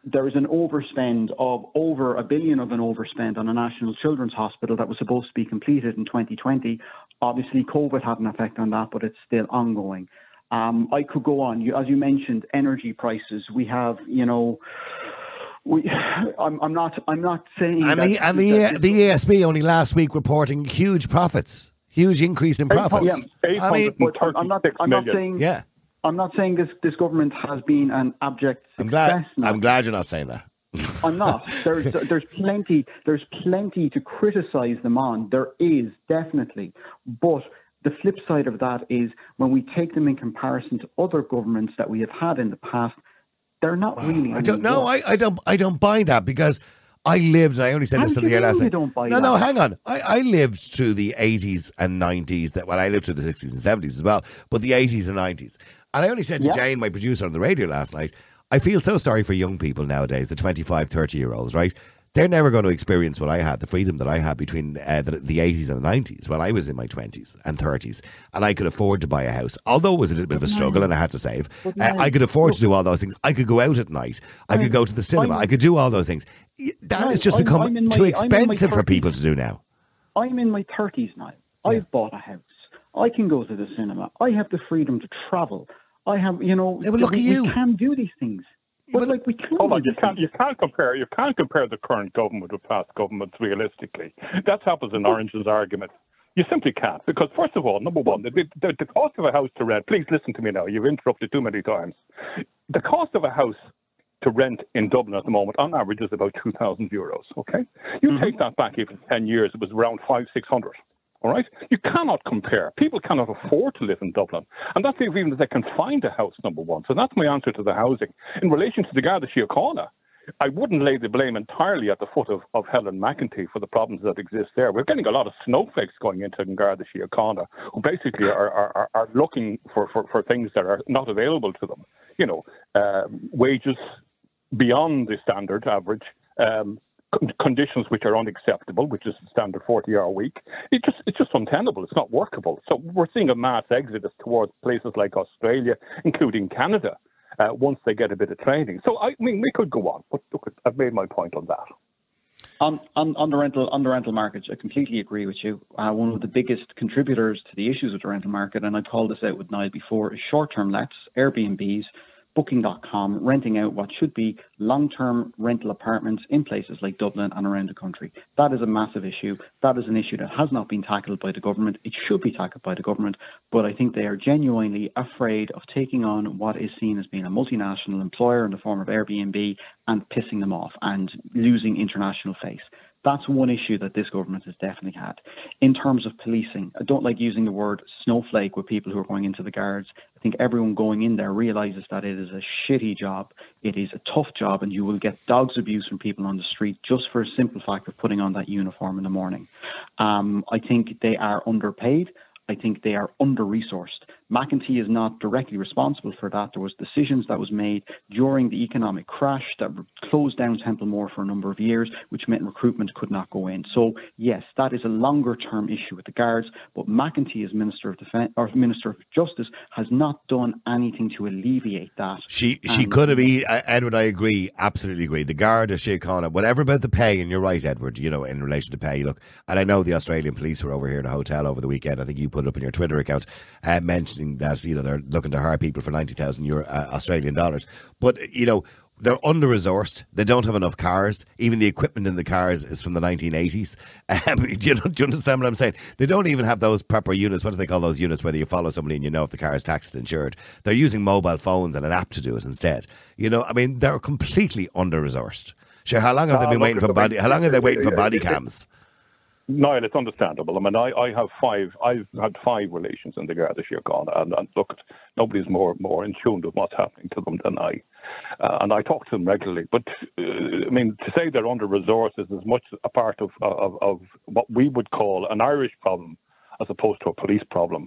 there is an overspend of over $1 billion on a National Children's Hospital that was supposed to be completed in 2020. Obviously, COVID had an effect on that, but it's still ongoing. I could go on. As you mentioned, energy prices. We have, I'm not saying. And the ESB only last week reporting huge profits, huge increase in profits. I'm not saying. Yeah. I'm not saying this government has been an abject success. I'm glad you're not saying that. I'm not. There's plenty to criticise them on. There is, definitely. But the flip side of that is when we take them in comparison to other governments that we have had in the past, they're not really. I don't know. I don't buy that, because I lived, and I only said this in the air last night. No, hang on. I lived through the 80s and 90s. I lived through the 60s and 70s as well, but the 80s and 90s. And I only said to Jane, my producer, on the radio last night, I feel so sorry for young people nowadays, the 25, 30-year-olds, right? They're never going to experience what I had, the freedom that I had between the 80s and the 90s when I was in my 20s and 30s, and I could afford to buy a house, although it was a little bit of a struggle and I had to save. I could afford to do all those things. I could go out at night. I could go to the cinema. I could do all those things. That has just become too expensive for people to do now. I'm in my 30s now. I've bought a house. I can go to the cinema. I have the freedom to travel. I have, look at you. We can do these things. But we can't. Hold on, you can't compare the current government with past governments realistically. That's apples and oranges argument. You simply can't, because first of all, number one, the cost of a house to rent. Please listen to me now. You've interrupted too many times. The cost of a house to rent in Dublin at the moment, on average, is about €2,000. Okay, you take that back even 10 years, it was around 500-600. All right? You cannot compare. People cannot afford to live in Dublin. And that's even if they can find a house, number one. So that's my answer to the housing. In relation to the Garda Síochána, I wouldn't lay the blame entirely at the foot of Helen McEntee for the problems that exist there. We're getting a lot of snowflakes going into Garda Síochána who basically are looking for things that are not available to them. Wages beyond the standard average, conditions which are unacceptable, which is the standard 40-hour week. It's just untenable. It's not workable. So we're seeing a mass exodus towards places like Australia, including Canada, once they get a bit of training. So we could go on, but look, I've made my point on that. On the rental market, I completely agree with you. One of the biggest contributors to the issues with the rental market, and I called this out with Niall before, is short-term lets, Airbnbs, Booking.com, renting out what should be long-term rental apartments in places like Dublin and around the country. That is a massive issue. That is an issue that has not been tackled by the government. It should be tackled by the government, but I think they are genuinely afraid of taking on what is seen as being a multinational employer in the form of Airbnb and pissing them off and losing international face. That's one issue that this government has definitely had. In terms of policing, I don't like using the word snowflake with people who are going into the guards. I think everyone going in there realises that it is a shitty job. It is a tough job, and you will get dog's abuse from people on the street just for a simple fact of putting on that uniform in the morning. I think they are underpaid. I think they are under-resourced. McEntee is not directly responsible for that. There was decisions that was made during the economic crash that closed down Templemore for a number of years, which meant recruitment could not go in. So, yes, that is a longer-term issue with the guards, but McEntee as Minister of Defence or Minister of Justice has not done anything to alleviate that. She could have, Edward, I agree, absolutely agree. The Garda Síochána, whatever about the pay, and you're right, Edward, in relation to pay, look, and I know the Australian police were over here in a hotel over the weekend. I think you put it up in your Twitter account, mentioning that they're looking to hire people for 90,000 Australian dollars, but they're under-resourced. They don't have enough cars. Even the equipment in the cars is from the 1980s. Do you understand what I'm saying? They don't even have those proper units. What do they call those units where you follow somebody and you know if the car is taxed and insured? They're using mobile phones and an app to do it instead. They're completely under-resourced. Sure, how long have they been waiting for body? How long are they waiting for body cams? Niall, it's understandable. I mean, I've had 5 relations in the Garda Síochána, and look, nobody's more in tune with what's happening to them than I. And I talk to them regularly. But, to say they're under-resourced is as much a part of what we would call an Irish problem as opposed to a police problem.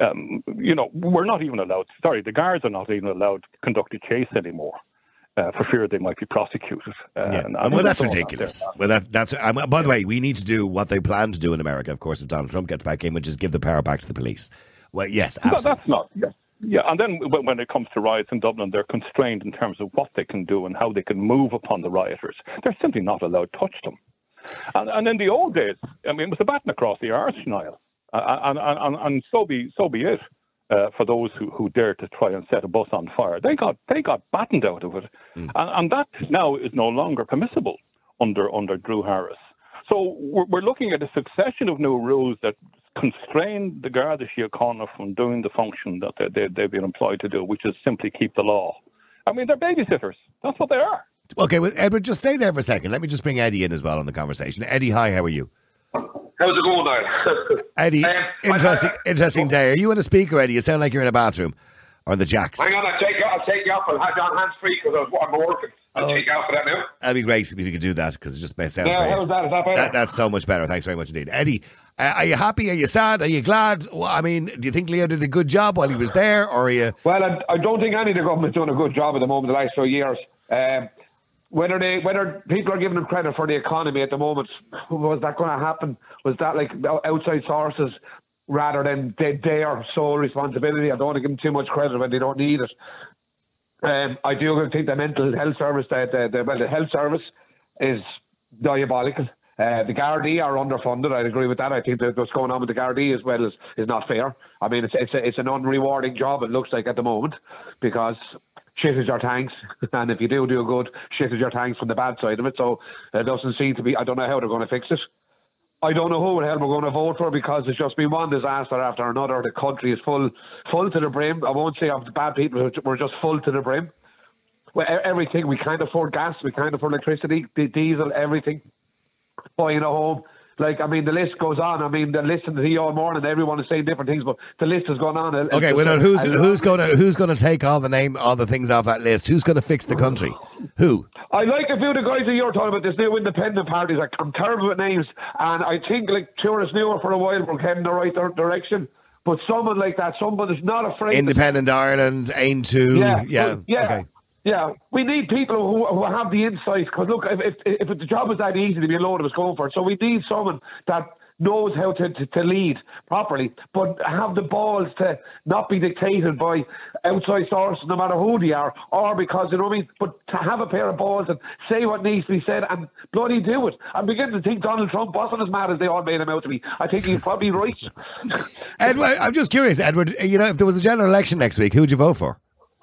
We're not even allowed, the guards are not even allowed to conduct a chase anymore. For fear they might be prosecuted. That's ridiculous. That's by the way, we need to do what they plan to do in America, of course, if Donald Trump gets back in, which is give the power back to the police. Well, yes, absolutely. Yeah, and then when it comes to riots in Dublin, they're constrained in terms of what they can do and how they can move upon the rioters. They're simply not allowed to touch them. And in the old days, I mean, it was a baton across the arse, Niall. And so be it. For those who dared to try and set a bus on fire, they got battened out of it, and that now is no longer permissible under Drew Harris. So we're looking at a succession of new rules that constrain the Garda Síochána from doing the function that they've been employed to do, which is simply keep the law. I mean, they're babysitters. That's what they are. Okay, well, Edward, just stay there for a second. Let me just bring Eddie in as well on the conversation. Eddie, hi, how are you? How's it going, Niall? Eddie, interesting day. Are you in a speaker, Eddie? You sound like you're in a bathroom or in the jacks. Hang on, I'll take you off. I'll have you on hands free because I'm working. I'll take you off for that now. That'd be great if you could do that because it just sounds very... how's that? Is that better? That's so much better. Thanks very much indeed. Eddie, are you happy? Are you sad? Are you glad? Well, I mean, do you think Leo did a good job while he was there? Or are you... Well, I don't think any of the government's done a good job at the moment the last 2 years. Whether people are giving them credit for the economy at the moment, was that going to happen? Was that like outside sources rather than their sole responsibility? I don't want to give them too much credit when they don't need it. I do think the mental health service, the health service is diabolical. The Gardaí are underfunded. I'd agree with that. I think that what's going on with the Gardaí as well is not fair. I mean, it's an unrewarding job, it looks like at the moment, because shit is your thanks, and if you do good, shit is your thanks from the bad side of it. So it doesn't seem to be. I don't know how they're going to fix it. I don't know who the hell we're going to vote for because it's just been one disaster after another. The country is full to the brim. I won't say of the bad people, we're just full to the brim. Well, everything, we can't afford gas, we can't afford electricity, diesel, everything. Buying a home. Like, I mean, the list goes on. I mean, listening to you all morning, everyone is saying different things, but the list has gone on. Okay, well, who's going to take all the things off that list? Who's going to fix the country? Who? I like a few of the guys that you're talking about, this new independent parties. I'm terrible with names, and I think like Tourist Newer for a while we're heading in the right direction. But someone like that, someone that's not afraid. Independent Ireland, aim to, yeah. Okay. Yeah, we need people who have the insight. Because look, if the job was that easy, there'd be a load of us going for it. So we need someone that knows how to lead properly, but have the balls to not be dictated by outside sources, no matter who they are, or because, you know what I mean, but to have a pair of balls and say what needs to be said and bloody do it. I'm beginning to think Donald Trump wasn't as mad as they all made him out to be. I think he's probably right. Edward, I'm just curious, Edward, you know, if there was a general election next week, who would you vote for?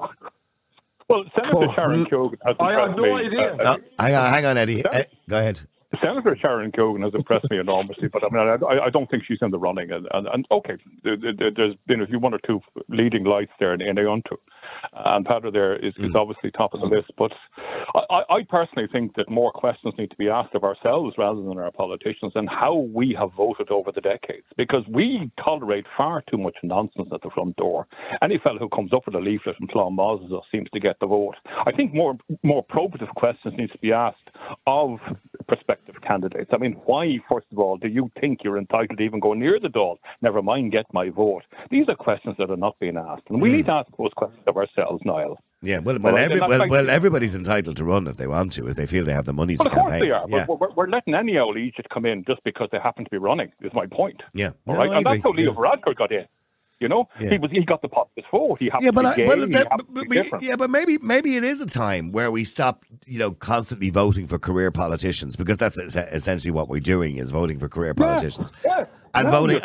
Well, Senator Sharon Keoghan has I have no idea. Hang on, Eddie. Go ahead. Senator Sharon Keoghan has impressed me enormously, but I mean, I don't think she's in the running. And okay, there's been a few, one or two leading lights there in Eontu, and Padra there is obviously top of the list. But I personally think that more questions need to be asked of ourselves rather than our politicians and how we have voted over the decades, because we tolerate far too much nonsense at the front door. Any fellow who comes up with a leaflet and Clonmoses seems to get the vote. I think more probative questions need to be asked of prospective candidates. I mean, why, first of all, do you think you're entitled to even go near the Dáil? Never mind get my vote. These are questions that are not being asked, and we need to ask those questions of ourselves, Niall. Yeah, well, everybody's entitled to run if they want to, if they feel they have the money to campaign. Of course they are, yeah. but we're letting any old Egypt come in just because they happen to be running, is my point. Yeah. All right? And that's how Leo Varadkar got in. You know, he got the populist vote. He happened to be gay. But maybe it is a time where we stop, you know, constantly voting for career politicians, because that's essentially what we're doing, is voting for career politicians. And voting.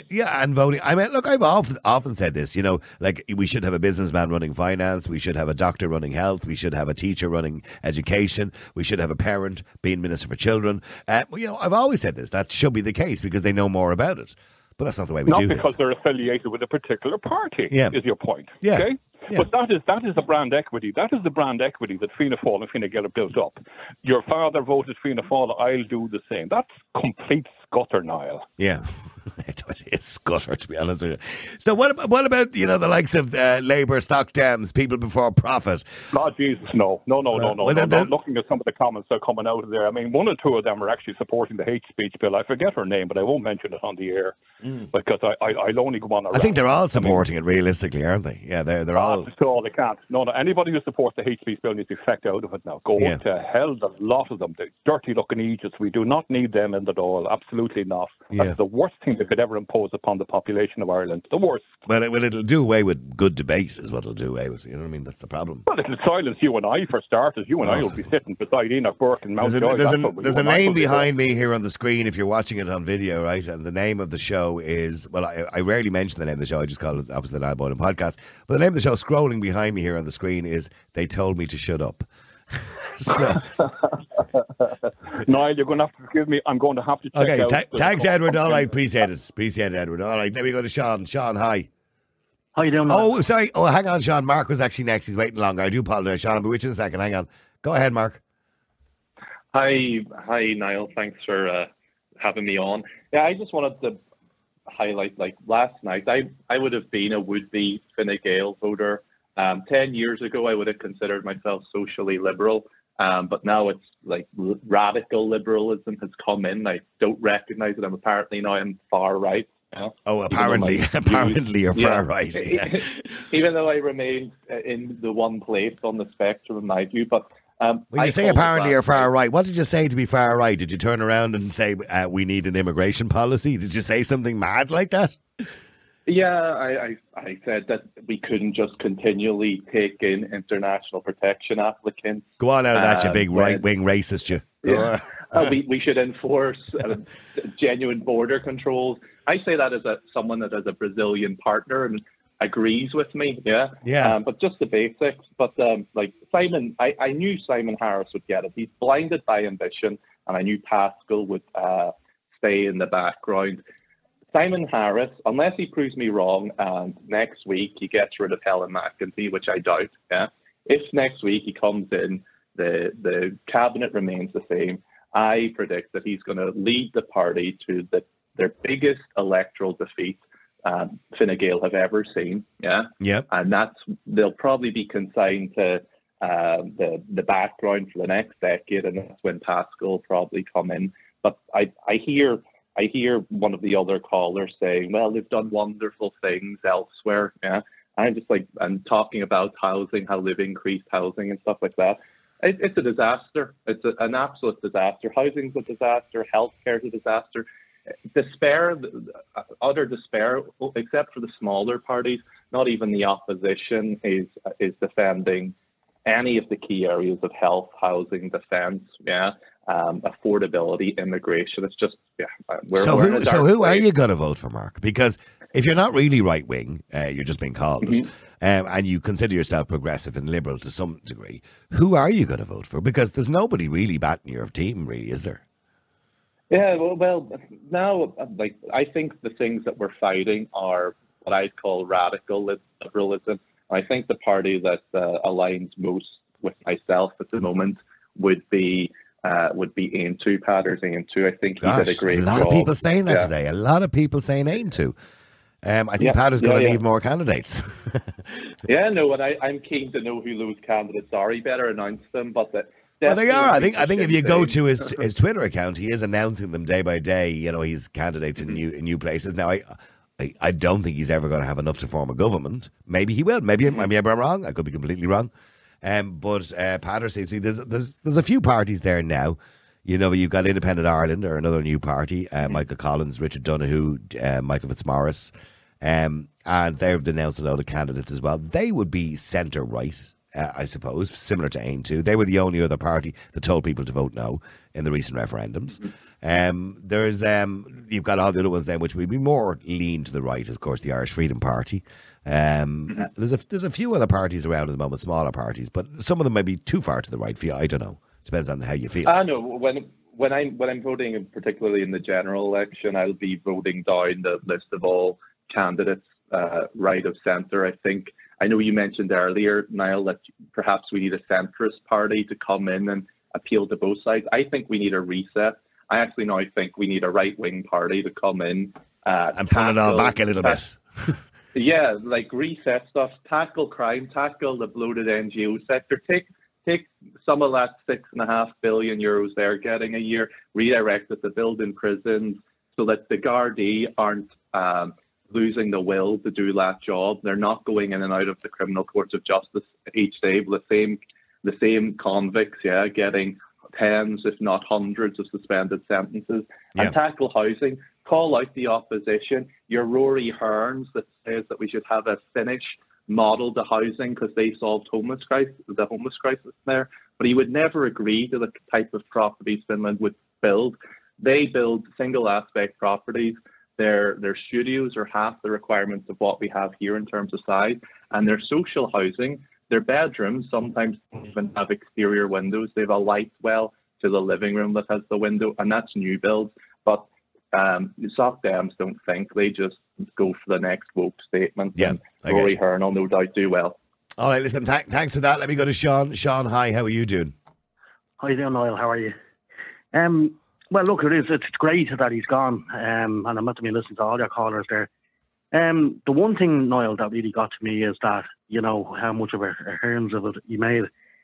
I mean, look, I've often said this, you know, like we should have a businessman running finance, we should have a doctor running health, we should have a teacher running education, we should have a parent being minister for children. You know, I've always said this, that should be the case because they know more about it. But that's not the way we do things. Not because they're affiliated with a particular party, is your point. Yeah. Okay? Yeah. But that is the brand equity. That is the brand equity that Fianna Fáil and Fine Gael built up. Your father voted Fianna Fáil, I'll do the same. That's complete scutter, Niall. Yeah. It's scutter, to be honest with you. So what about, you know, the likes of Labour, Soc Dems, People Before Profit? Oh, Jesus, no. Looking at some of the comments that are coming out of there, I mean, one or two of them are actually supporting the hate speech bill. I forget her name, but I won't mention it on the air because I'll only go on around. I think they're all supporting it realistically, aren't they? Yeah, they're all. So they can't. No, anybody who supports the hate speech bill needs to effect out of it now. Go to hell, the lot of them. The dirty looking Egypts. We do not need them in the Dáil. Absolutely not. That's the worst thing they could ever impose upon the population of Ireland. The worst. Well, it'll do away with good debate, is what it'll do away with. You know what I mean? That's the problem. Well, it'll silence you and I, for starters. You and I will be sitting beside Enoch Burke and Mountjoy. There's a name behind me here on the screen if you're watching it on video, right? And the name of the show is, well, I rarely mention the name of the show. I just call it, obviously, the Niall Boylan Podcast. But the name of the show, scrolling behind me here on the screen, is They Told Me to Shut Up. Niall, you're going to have to forgive me. I'm going to have to check out. Okay, thanks, Edward. All right, appreciate it, Edward. All right, let me go to Sean. Sean, hi. How you doing? Oh, sorry. Oh, hang on, Sean. Mark was actually next. He's waiting longer. I do apologise, Sean. I'll be with you in a second. Hang on. Go ahead, Mark. Hi, Niall. Thanks for having me on. Yeah, I just wanted to highlight, like last night, I would have been a would-be Fine Gael voter. 10 years ago, I would have considered myself socially liberal, but now it's like radical liberalism has come in. I don't recognise it. Apparently now I'm far right. You know? Oh, apparently you're far right. Yeah. Even though I remain in the one place on the spectrum, in my view, but. When you say apparently you're far right, what did you say to be far right? Did you turn around and say we need an immigration policy? Did you say something mad like that? Yeah, I said that we couldn't just continually take in international protection applicants. Go on out of that, you big right-wing racist, you. Yeah. We should enforce genuine border controls. I say that as someone that has a Brazilian partner and agrees with me, yeah. But just the basics. But like Simon, I knew Simon Harris would get it. He's blinded by ambition, and I knew Pascal would stay in the background. Simon Harris, unless he proves me wrong, and next week he gets rid of Helen McEntee, which I doubt. Yeah, if next week he comes in, the cabinet remains the same. I predict that he's going to lead the party to their biggest electoral defeat Fine Gael have ever seen. Yeah, and they'll probably be consigned to the background for the next decade, and that's when Pascal will probably come in. But I hear one of the other callers saying, well, they've done wonderful things elsewhere. Yeah. I'm just I'm talking about housing, how they've increased housing and stuff like that. It's a disaster. It's an absolute disaster. Housing's a disaster. Healthcare's a disaster. Despair, utter despair, except for the smaller parties. Not even the opposition is defending any of the key areas of health, housing, defence, affordability, immigration. It's just, So who are you going to vote for, Mark? Because if you're not really right wing, you're just being called it, and you consider yourself progressive and liberal to some degree, who are you going to vote for? Because there's nobody really batting your team, really, is there? Yeah, well, now, I think the things that we're fighting are what I'd call radical liberalism. I think the party that aligns most with myself at the moment would be Aontú, Peadar Aontú. I think he did a great job. A lot of people saying that today. A lot of people saying Aontú. I think Peadar's going to need more candidates. And I'm keen to know who those candidates are. He better announce them, but. Well, they are. I think if you go to his Twitter account, he is announcing them day by day. You know, he's candidates in new places. Now, I don't think he's ever going to have enough to form a government. Maybe he will. Maybe I'm wrong. I could be completely wrong. But Peadar seems to there's a few parties there now. You know, you've got Independent Ireland, or another new party. Michael Collins, Richard Donoghue, Michael Fitzmaurice, and they've announced a load of candidates as well. They would be centre right. I suppose, similar to Aontú. They were the only other party that told people to vote no in the recent referendums. There's you've got all the other ones then, which would be more lean to the right. Of course, the Irish Freedom Party. There's a few other parties around at the moment, smaller parties, but some of them might be too far to the right for you. I don't know. Depends on how you feel. I know when I'm voting, particularly in the general election, I'll be voting down the list of all candidates, right of centre. I know you mentioned earlier, Niall, that perhaps we need a centrist party to come in and appeal to both sides. I think we need a reset. I actually now think we need a right-wing party to come in. And pull it all back a little bit. Reset stuff, tackle crime, tackle the bloated NGO sector, take some of that €6.5 billion they're getting a year, redirect it to building prisons so that the Gardaí aren't losing the will to do that job. They're not going in and out of the criminal courts of justice each day with the same convicts, getting tens, if not hundreds, of suspended sentences, and tackle housing. Call out the opposition. Your Rory Hearns that says that we should have a Finnish model to housing because they solved the homeless crisis there, but he would never agree to the type of properties Finland would build. They build single aspect properties. Their studios are half the requirements of what we have here in terms of size, and their social housing, their bedrooms sometimes don't even have exterior windows. They have a light well to the living room that has the window, and that's new builds. But Soc Dems don't think, they just go for the next woke statement. Yeah, Rory Hearn will no doubt do well. All right, listen, thanks for that. Let me go to Sean. Sean, hi, how are you doing? Hi there, Niall, how are you? Well, look, it's great that he's gone, and I'm not to be listening to all your callers there. The one thing, Niall, that really got to me is that, you know, how much of a hands of it he made.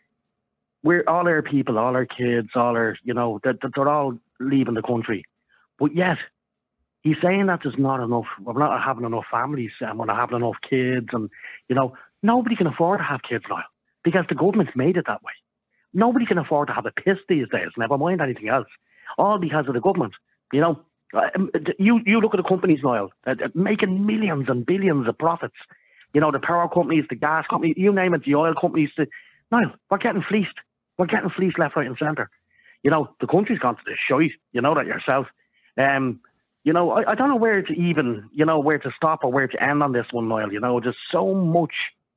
We're all our people, all our kids, all our, you know, they're all leaving the country. But yet, he's saying that there's not enough, we're not having enough families, and we're not having enough kids, and, you know, nobody can afford to have kids, Niall, because the government's made it that way. Nobody can afford to have a piss these days, never mind anything else. All because of the government, you know. You look at the companies, Niall, making millions and billions of profits. You know, the power companies, the gas companies, you name it, the oil companies. Niall, we're getting fleeced. We're getting fleeced left, right and centre. You know, the country's gone to the shite. You know that yourself. You know, I don't know where to even, you know, where to stop or where to end on this one, Niall. You know, there's so much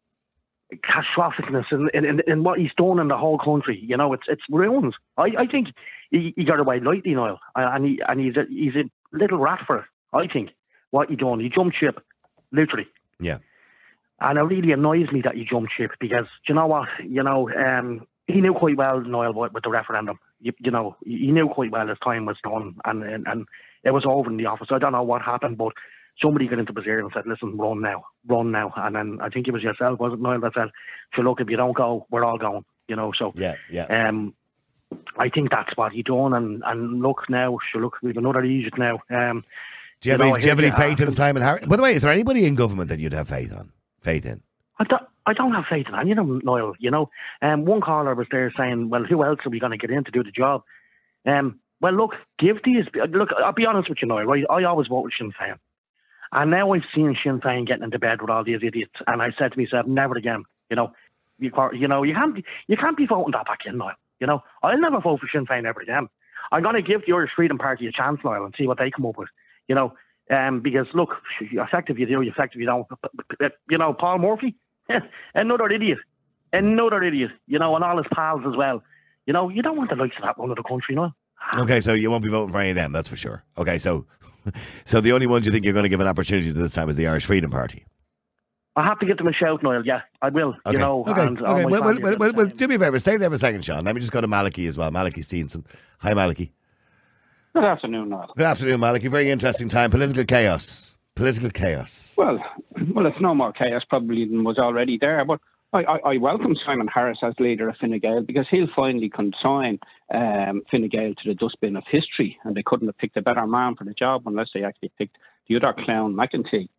catastrophicness in what he's done in the whole country. You know, it's ruined. I think he got away lightly, Niall, and he's a little rat for it. I think what he done, he jumped ship, literally. Yeah. And it really annoys me that he jumped ship because, do you know what? You know, he knew quite well, Niall, with the referendum. You know, he knew quite well his time was done, and it was over in the office. I don't know what happened, but somebody got into his ear and said, listen, run now. And then I think it was yourself, wasn't it, Niall, that said, so look, if you don't go, we're all going, you know. So yeah. I think that's what he done, and look now, sure, look, we've another Egypt now. Do you have any faith in Simon Harris? By the way, is there anybody in government that you'd have faith in? I don't have faith in any of them, Niall, you know. One caller was there saying, well, who else are we going to get in to do the job? Well, look, I'll be honest with you, Niall, right? I always vote with Sinn Féin. And now I've seen Sinn Féin getting into bed with all these idiots, and I said to myself, never again. You know, you can't be voting that back in, Niall. You know, I'll never vote for Sinn Féin ever again. I'm going to give the Irish Freedom Party a chance, Niall, and see what they come up with. You know, because look, effective you do, effective you don't. You know, Paul Murphy, another idiot. You know, and all his pals as well. You know, you don't want the likes of that running the country, Niall. Okay, so you won't be voting for any of them, that's for sure. Okay, so the only ones you think you're going to give an opportunity to this time is the Irish Freedom Party. I have to give them a shout, Niall. Yeah, I will. Okay. You know. Okay. And well, do me a favour. Stay there for a second, Sean. Let me just go to Malachy as well. Malachy Steenson. Hi, Malachy. Good afternoon, Niall. Good afternoon, Malachy. Very interesting time. Political chaos. Well, it's no more chaos probably than was already there. But I welcome Simon Harris as leader of Fine Gael because he'll finally consign Fine Gael to the dustbin of history, and they couldn't have picked a better man for the job unless they actually picked the other clown, McEntee.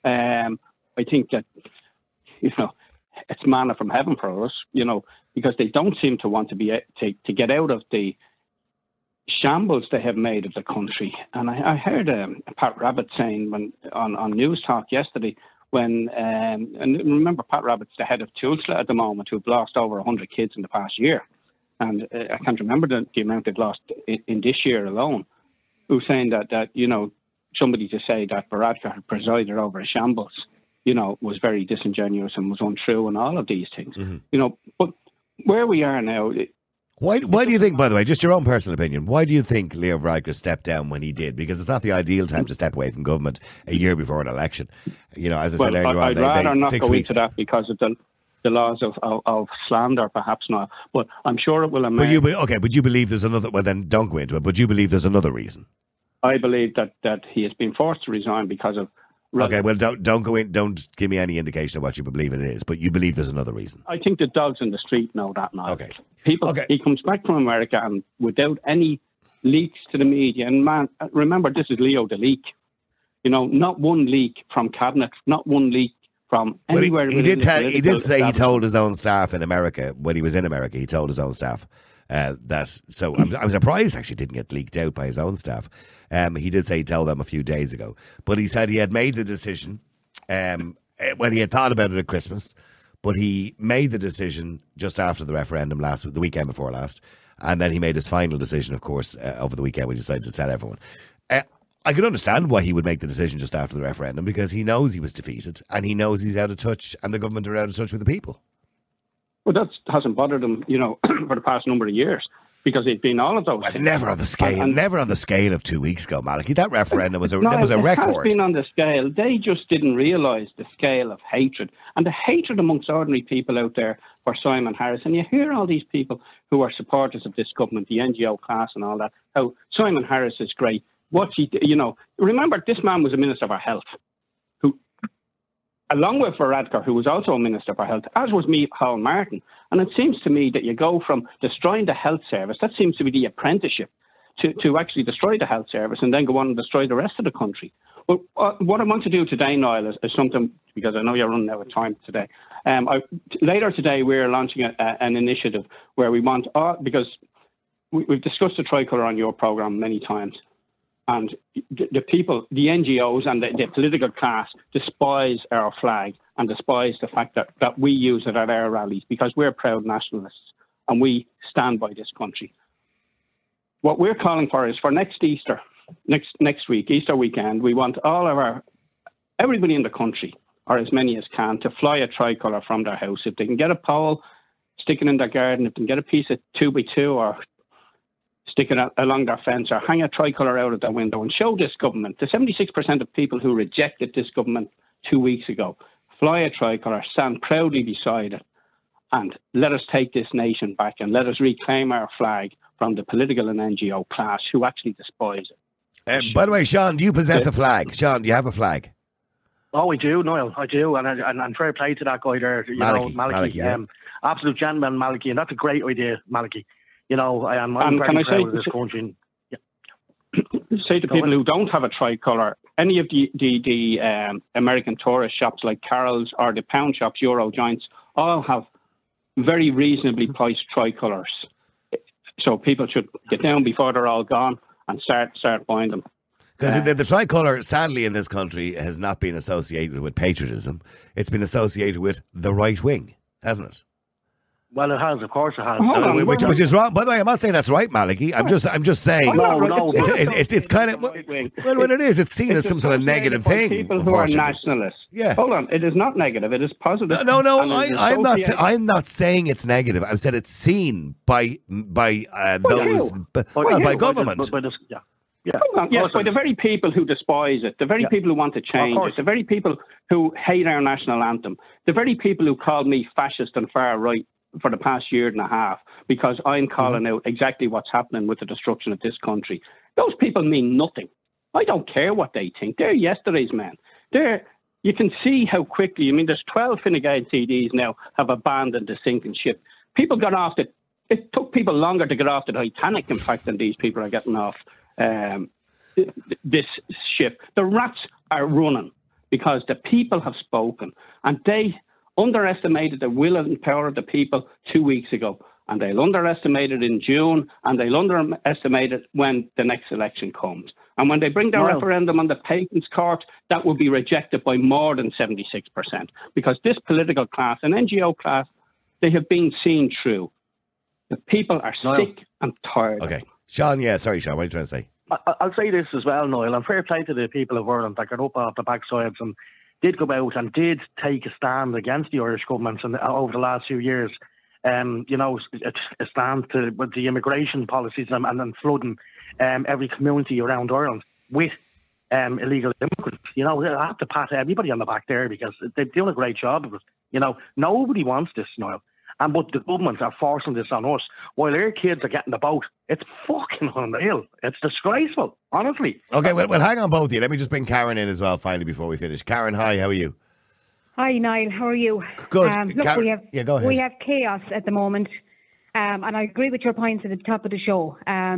I think that, you know, it's manna from heaven for us, you know, because they don't seem to want to get out of the shambles they have made of the country. And I heard Pat Rabbitte saying on News Talk yesterday and remember Pat Rabbitt's the head of Tulsa at the moment, who've lost over 100 kids in the past year. And I can't remember the amount they've lost in this year alone. Who's saying that you know, somebody to say that Varadkar had presided over a shambles, you know, was very disingenuous and was untrue and all of these things. Mm-hmm. You know, but where we are now... Why do you think, by the way, just your own personal opinion, why do you think Leo Varadkar stepped down when he did? Because it's not the ideal time to step away from government a year before an election. You know, as I said earlier I'd on, rather not 6 go weeks. into that because of the laws of slander, perhaps not. But I'm sure it will amend. But you believe there's another... Well, then don't go into it. But you believe there's another reason? I believe that he has been forced to resign because of... Okay, well, don't go in. Don't give me any indication of what you believe it is. But you believe there's another reason. I think the dogs in the street know that now. Okay. He comes back from America and without any leaks to the media. And man, remember, this is Leo the leak. You know, not one leak from cabinet, not one leak from anywhere. He did say he told his own staff in America when he was in America. He told his own staff So I'm surprised actually didn't get leaked out by his own staff. He did say he'd tell them a few days ago, but he said he had made the decision. He had thought about it at Christmas, but he made the decision just after the referendum the weekend before last, and then he made his final decision, of course, over the weekend when he decided to tell everyone. I can understand why he would make the decision just after the referendum, because he knows he was defeated and he knows he's out of touch and the government are out of touch with the people. Well, that hasn't bothered him, for the past number of years, because it's been all of those things. Never on the scale. Never on the scale of 2 weeks ago, Malachy. That referendum was a record. It has been on the scale. They just didn't realise the scale of hatred and the hatred amongst ordinary people out there for Simon Harris. And you hear all these people who are supporters of this government, the NGO class and all that, how Simon Harris is great. Remember, this man was a Minister for Health, who, along with Varadkar, who was also a Minister for Health, as was Micheál Martin. And it seems to me that you go from destroying the health service, that seems to be the apprenticeship, to actually destroy the health service and then go on and destroy the rest of the country. Well, what I want to do today, Niall, is something, because I know you're running out of time today. Later today, we're launching an initiative where we want, because we've discussed the tricolour on your programme many times, and the people, the NGOs and the political class despise our flag and despise the fact that we use it at our rallies, because we're proud nationalists and we stand by this country. What we're calling for is for next Easter, next week, Easter weekend, we want everybody in the country, or as many as can, to fly a tricolour from their house. If they can get a pole, stick it in their garden. If they can get a piece of 2x2 or stick it along their fence, or hang a tricolour out of their window and show this government, the 76% of people who rejected this government 2 weeks ago, fly a tricolour, stand proudly beside it, and let us take this nation back and let us reclaim our flag from the political and NGO class who actually despise it. By the way, Sean, do you possess a flag? Sean, do you have a flag? Oh, I do, Niall. I do, and fair play to that guy there. Malachy, yeah. Absolute gentleman, Malachy, and that's a great idea, Malachy. I'm very proud of this country. Say to people who don't have a tricolour, any of the American tourist shops like Carol's or the pound shops, Euro Joints, all have very reasonably priced tricolours. So people should get down before they're all gone and start buying them. Because the tricolour, sadly, in this country has not been associated with patriotism. It's been associated with the right wing, hasn't it? Well, it has, of course it has. Which is wrong. By the way, I'm not saying that's right, Malachy. I'm just saying. No. It's kind of, well, what it is, it's seen as some sort of negative thing. People who are nationalists. Yeah. Hold on, it is not negative. It is positive. No. I'm not saying it's negative. I said it's seen by those, by government. Yeah. Yes, by the very people who despise it, the very people who want to change it, the very people who hate our national anthem, the very people who call me fascist and far right for the past year and a half because I'm calling out exactly what's happening with the destruction of this country. Those people mean nothing. I don't care what they think. They're yesterday's men. You can see how quickly, there's 12 Fine Gael TDs now have abandoned the sinking ship. People got off it took people longer to get off the Titanic, in fact, than these people are getting off this ship. The rats are running because the people have spoken, and they underestimated the will and power of the people 2 weeks ago, and they'll underestimate it in June, and they'll underestimate it when the next election comes. And when they bring their referendum on the Patents Court, that will be rejected by more than 76%, because this political class and NGO class, they have been seen through. The people are sick and tired. Okay. Sean, sorry, Sean, what are you trying to say? I'll say this as well, Niall, and fair play to the people of Ireland that got up off the backsides and did go out and did take a stand against the Irish government over the last few years. A stand with the immigration policies and then flooding every community around Ireland with illegal immigrants. I have to pat everybody on the back there because they're doing a great job of it. Nobody wants this, Niall. But the governments are forcing this on us while their kids are getting the boat. It's fucking unreal. It's disgraceful, honestly. Okay, well, hang on both of you. Let me just bring Karen in as well finally before we finish. Karen, hi, how are you? Hi, Niall. How are you? Good. Look, go ahead. We have chaos at the moment, and I agree with your points at the top of the show.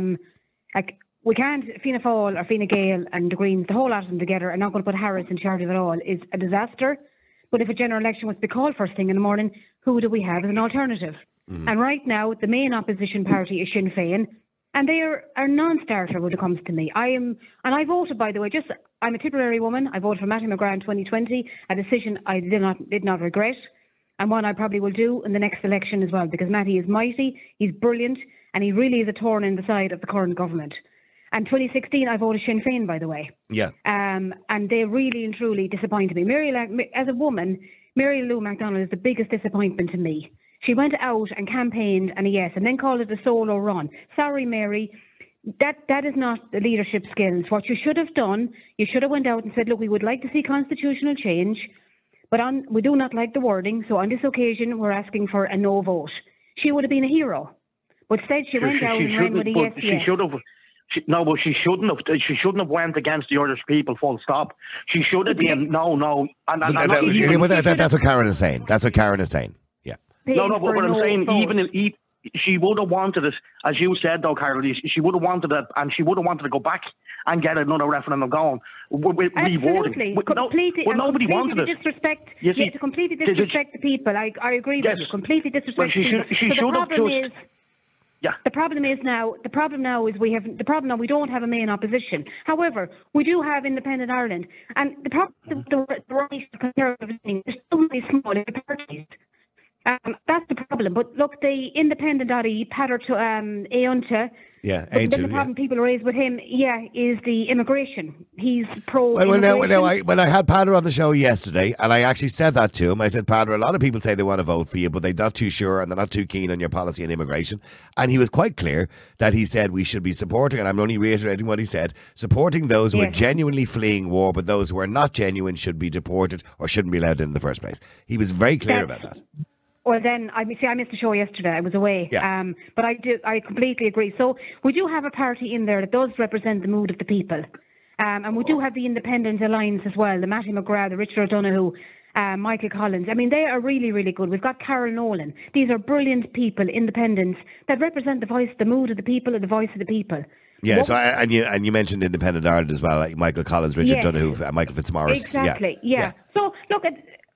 We can't, Fianna Fáil or Fine Gael and the Greens, the whole lot of them together, are not going to put Harris in charge of it all. It's a disaster. But if a general election was to be called first thing in the morning, who do we have as an alternative? And right now, the main opposition party is Sinn Féin, and they are a non-starter when it comes to me. And I voted, by the way, I'm a Tipperary woman. I voted for Matty McGrath in 2020, a decision I did not regret, and one I probably will do in the next election as well, because Matty is mighty, he's brilliant, and he really is a thorn in the side of the current government. And 2016, I voted Sinn Féin, by the way. Yeah. And they really and truly disappointed me. As a woman, Mary Lou McDonald is the biggest disappointment to me. She went out and campaigned and then called it a solo run. Sorry, Mary, that is not the leadership skills. What you should have done, you should have went out and said, look, we would like to see constitutional change, but we do not like the wording, so on this occasion we're asking for a no vote. She would have been a hero. But instead she went out and ran with a yes. She should have. But she shouldn't have. She shouldn't have went against the Irish people. Full stop. She should have been. No. That's what Karen is saying. That's what Karen is saying. Yeah. No. But what I'm saying, even she would have wanted it, as you said, though, Carol. She would have wanted it, and she would have wanted to go back and get another referendum going with rewording. But nobody wanted it. To completely disrespect the people. I agree with you. Completely disrespect the people. She should have just. Yeah. The problem now is we don't have a main opposition. However, we do have Independent Ireland, and the problem the right conservative is so many small parties. That's the problem. But look, the Independent.ie, Pater to Aonta. Yeah, then the problem people raise with him, is the immigration. He's pro. Well, I had Pater on the show yesterday, and I actually said that to him. I said, Pater, a lot of people say they want to vote for you, but they're not too sure and they're not too keen on your policy on immigration. And he was quite clear that he said we should be supporting, and I'm only reiterating what he said, supporting those who are genuinely fleeing war, but those who are not genuine should be deported or shouldn't be allowed in the first place. He was very clear about that. Well, then, I missed the show yesterday. I was away. Yeah. But I completely agree. So we do have a party in there that does represent the mood of the people. And we do have the Independent Alliance as well, the Matty McGrath, the Richard O'Donoghue, Michael Collins. I mean, they are really, really good. We've got Carol Nolan. These are brilliant people, independents, that represent the mood of the people and the voice of the people. Yeah, and you mentioned Independent Ireland as well, like Michael Collins, Richard Donoghue, Michael Fitzmaurice. Exactly, yeah. So, look,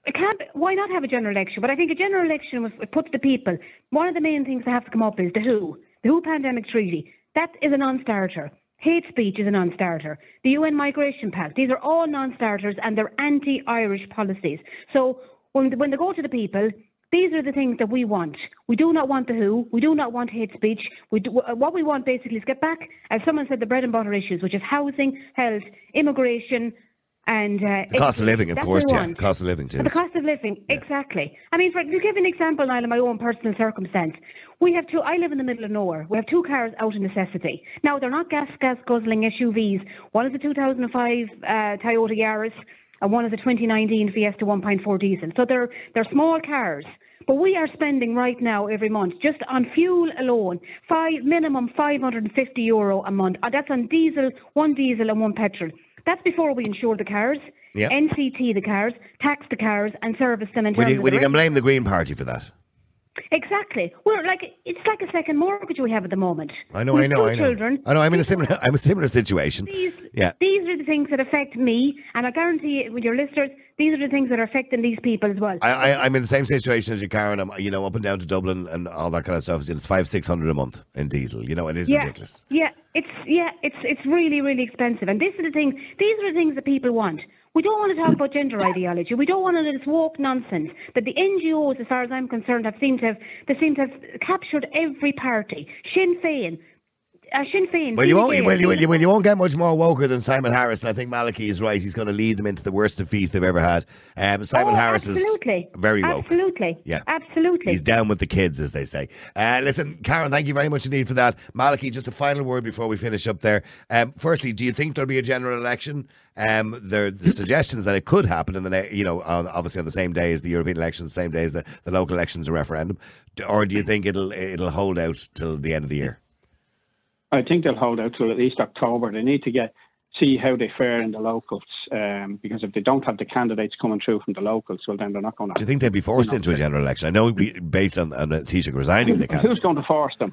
why not have a general election? But I think a general election was put to the people. One of the main things that have to come up is the WHO Pandemic Treaty. That is a non-starter. Hate speech is a non-starter. The UN Migration Pact. These are all non-starters, and they're anti-Irish policies. So when they go to the people, these are the things that we want. We do not want the WHO. We do not want hate speech. What we want basically is get back, as someone said, the bread and butter issues, which is housing, health, immigration, and the cost of living, of course, cost of living too. The cost of living, exactly. I mean, to give an example, Niall, of my own personal circumstance, I live in the middle of nowhere. We have two cars out of necessity. Now, they're not gas guzzling SUVs. One is a 2005 Toyota Yaris, and one is a 2019 Fiesta 1.4 diesel. So they're small cars. But we are spending right now every month, just on fuel alone, minimum €550 a month. That's on diesel, one diesel and one petrol. That's before we insure the cars, NCT the cars, tax the cars, and service them. You can blame the Green Party for that. Exactly. It's like a second mortgage we have at the moment. I know. Children. I know. I'm in a similar situation. These are the things that affect me, and I guarantee you, with your listeners, these are the things that are affecting these people as well. I'm in the same situation as you, Karen. I'm, up and down to Dublin and all that kind of stuff. It's $500-600 a month in diesel. It is ridiculous. Yeah, it's really, really expensive. And these are the things that people want. We don't want to talk about gender ideology. We don't want to this woke nonsense that the NGOs, as far as I'm concerned, seem to have captured every party. Sinn Féin. Well, you won't get much more woker than Simon Harris. I think Malachy is right. He's going to lead them into the worst defeat they've ever had. Simon Harris is very woke. Absolutely. Yeah. Absolutely. He's down with the kids, as they say. Listen, Karen, thank you very much indeed for that. Malachy, just a final word before we finish up there. Firstly, do you think there'll be a general election? There are suggestions that it could happen obviously on the same day as the European elections, the same day as the local elections or referendum. Or do you think it'll hold out till the end of the year? I think they'll hold out till at least October. They need to see how they fare in the locals, because if they don't have the candidates coming through from the locals, well, then they're not going to. Do you think they'd be forced into a general election? I know based on Taoiseach resigning, they can't. Who's going to force them?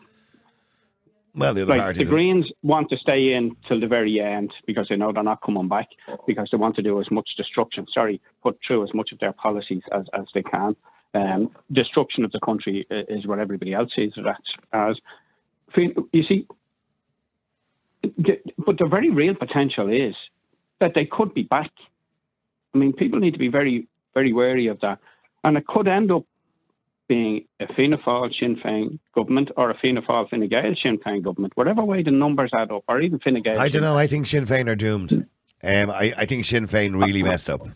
Well, the other parties. The Greens want to stay in till the very end because they know they're not coming back, because they want to do as much destruction. Put through as much of their policies as they can. destruction of the country is what everybody else sees it as. You see, but the very real potential is that they could be back. I mean, people need to be very, very wary of that. And it could end up being a Fianna Fáil Sinn Féin government or a Fianna Fáil Fine Gael Sinn Féin government, whatever way the numbers add up, or even Fine Gael. I don't know. I think Sinn Féin are doomed. I think Sinn Féin really messed up.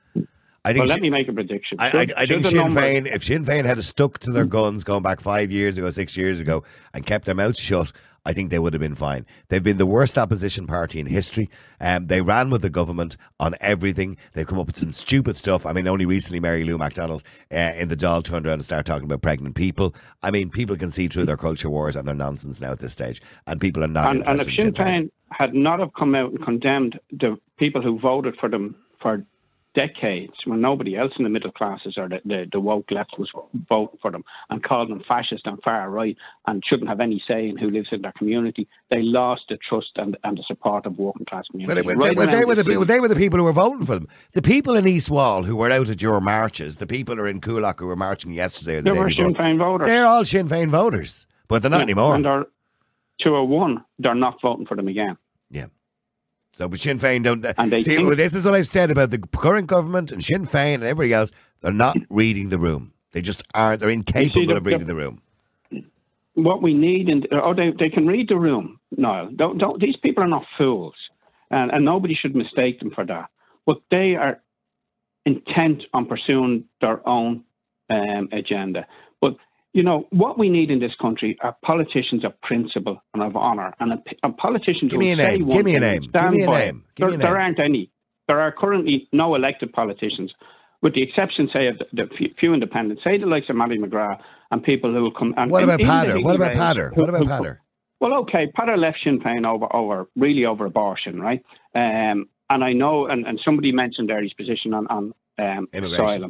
Let me make a prediction. I think Sinn Féin, if Sinn Féin had stuck to their guns going back 5 years ago, 6 years ago, and kept their mouths shut, I think they would have been fine. They've been the worst opposition party in history. They ran with the government on everything. They've come up with some stupid stuff. I mean, only recently Mary Lou MacDonald in the Dáil turned around and started talking about pregnant people. I mean, people can see through their culture wars and their nonsense now at this stage. And people are not interested in Sinn Féin. And if Sinn Féin had not have come out and condemned the people who voted for them for decades, when nobody else in the middle classes or the woke left was voting for them, and called them fascist and far right and shouldn't have any say in who lives in their community, they lost the trust and the support of working class communities. They were the people who were voting for them. The people in East Wall who were out at your marches, the people who are in Coolock who were marching yesterday, they were Sinn Féin voters. They're all Sinn Féin voters, but they're not anymore. And they're 201. They're not voting for them again. Yeah. So, but Sinn Féin don't... this is what I've said about the current government and Sinn Féin and everybody else. They're not reading the room. They just aren't. They're incapable of reading the room. What we need... they can read the room, Niall. These people are not fools. And nobody should mistake them for that. But they are intent on pursuing their own agenda. But... You know, what we need in this country are politicians of principle and of honour, and a politician who say one thing, stand by it. There aren't any. There are currently no elected politicians, with the exception, say, of the few independents, say the likes of Matty McGrath and people who will come. And what about Patter? What about Patter? Well, okay, Patter left Sinn Féin over abortion, right? And I know, and somebody mentioned there his position on asylum,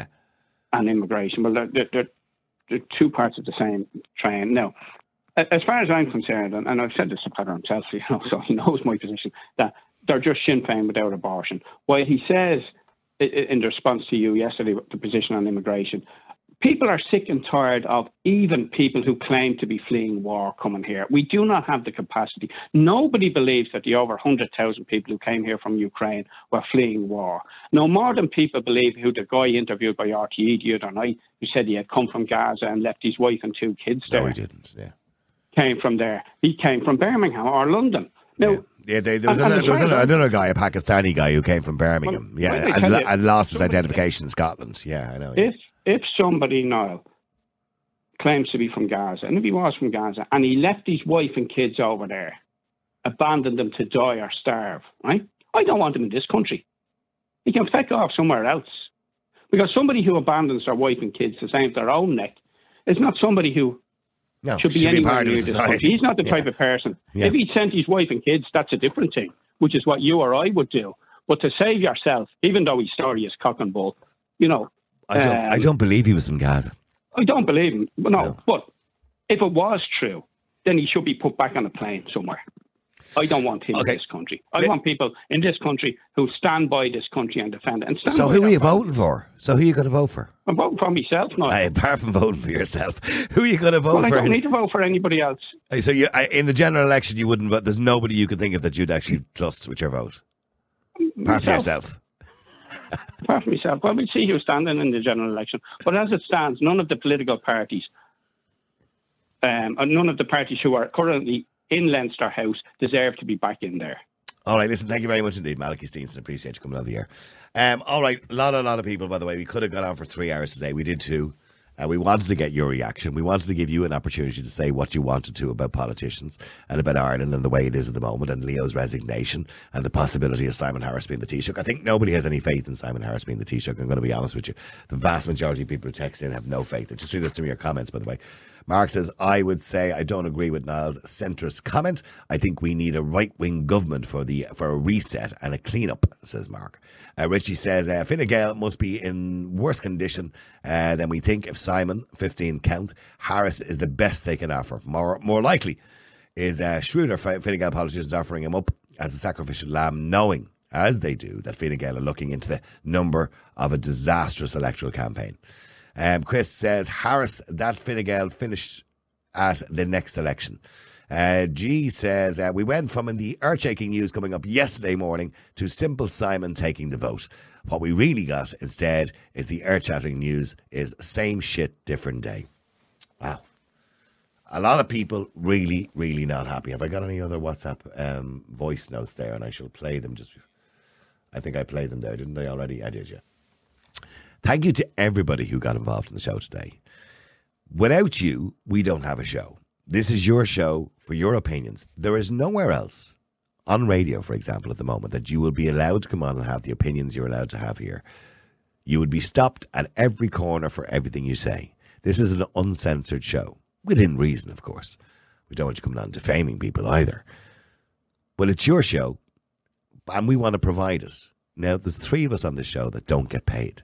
and immigration. Well, they're two parts of the same train. Now, as far as I'm concerned, and I've said this to Patter himself, so he knows my position, that they're just Sinn Féin without abortion. While he says, in response to you yesterday, the position on immigration, people are sick and tired of even people who claim to be fleeing war coming here. We do not have the capacity. Nobody believes that the over 100,000 people who came here from Ukraine were fleeing war. No more than people believe who the guy interviewed by RTE the other night, who said he had come from Gaza and left his wife and 2 kids there. No, he didn't, Came from there. He came from Birmingham or London. Now, there was another guy, a Pakistani guy, who came from Birmingham, and lost his identification in Scotland. Yeah, I know. If somebody, Niall, claims to be from Gaza, and if he was from Gaza, and he left his wife and kids over there, abandoned them to die or starve, right? I don't want him in this country. He can feck off somewhere else. Because somebody who abandons their wife and kids to save their own neck is not somebody who should be anywhere near this country. He's not the type of person. Yeah. If he sent his wife and kids, that's a different thing, which is what you or I would do. But to save yourself, even though his story is cock and bull, you know... I don't believe he was from Gaza. I don't believe him. No, but if it was true, then he should be put back on a plane somewhere. I don't want him in this country. I want people in this country who stand by this country and defend it. So who are you voting for? So who are you going to vote for? I'm voting for myself now. Apart from voting for yourself, who are you going to vote for? I don't need to vote for anybody else. So in the general election, you wouldn't vote. There's nobody you could think of that you'd actually trust with your vote, apart from yourself. Apart from myself. Well, we'll see who's standing in the general election. But as it stands, none of the political parties, none of the parties who are currently in Leinster House deserve to be back in there. All right, listen, thank you very much indeed, Malachy Steenson. Appreciate you coming on the air. All right, a lot of people, by the way. We could have gone on for 3 hours today. We did 2. We wanted to get your reaction. We wanted to give you an opportunity to say what you wanted to about politicians and about Ireland and the way it is at the moment, and Leo's resignation and the possibility of Simon Harris being the Taoiseach. I think nobody has any faith in Simon Harris being the Taoiseach. I'm going to be honest with you. The vast majority of people who text in have no faith. Just read out some of your comments, by the way. Mark says, I would say I don't agree with Niall's centrist comment. I think we need a right-wing government for a reset and a clean-up, says Mark. Richie says, Fine Gael must be in worse condition than we think. If Simon, 15 count, Harris is the best they can offer. More likely is shrewder Fine Gael politicians offering him up as a sacrificial lamb, knowing, as they do, that Fine Gael are looking into the number of a disastrous electoral campaign. Chris says, Harris, that Fine Gael finished at the next election. G says, we went from the earth-shaking news coming up yesterday morning to Simple Simon taking the vote. What we really got instead is the earth-shattering news is same shit, different day. Wow. A lot of people really, really not happy. Have I got any other WhatsApp voice notes there? And I shall play them just... I think I played them there, didn't I already? I did, yeah. Thank you to everybody who got involved in the show today. Without you, we don't have a show. This is your show for your opinions. There is nowhere else on radio, for example, at the moment, that you will be allowed to come on and have the opinions you're allowed to have here. You would be stopped at every corner for everything you say. This is an uncensored show. Within reason, of course. We don't want you coming on defaming people either. But it's your show, and we want to provide it. Now, there's 3 of us on this show that don't get paid.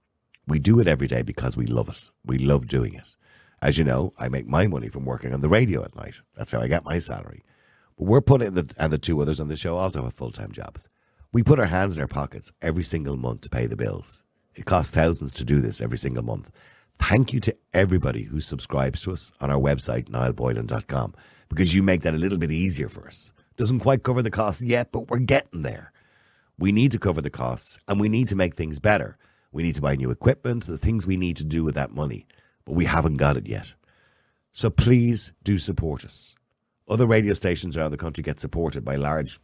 We do it every day because we love it. We love doing it. As you know, I make my money from working on the radio at night. That's how I get my salary. But we're putting, and the 2 others on the show also have full-time jobs. We put our hands in our pockets every single month to pay the bills. It costs thousands to do this every single month. Thank you to everybody who subscribes to us on our website, niallboylan.com, because you make that a little bit easier for us. Doesn't quite cover the costs yet, but we're getting there. We need to cover the costs, and we need to make things better. We need to buy new equipment, the things we need to do with that money, but we haven't got it yet. So please do support us. Other radio stations around the country get supported by large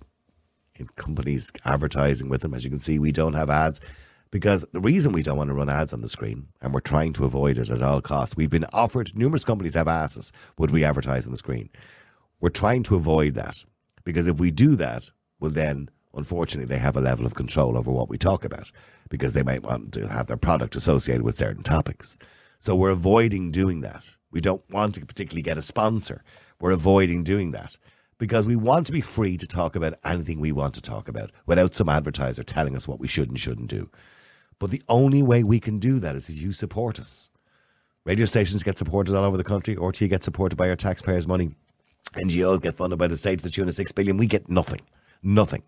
companies advertising with them. As you can see, we don't have ads. Because the reason we don't want to run ads on the screen, and we're trying to avoid it at all costs, we've been offered, numerous companies have asked us, would we advertise on the screen? We're trying to avoid that. Because if we do that, well then, unfortunately, they have a level of control over what we talk about. Because they might want to have their product associated with certain topics. So we're avoiding doing that. We don't want to particularly get a sponsor. We're avoiding doing that. Because we want to be free to talk about anything we want to talk about without some advertiser telling us what we should and shouldn't do. But the only way we can do that is if you support us. Radio stations get supported all over the country. RTÉ gets supported by our taxpayers' money. NGOs get funded by the state to the tune of $6 billion. We get nothing. Nothing.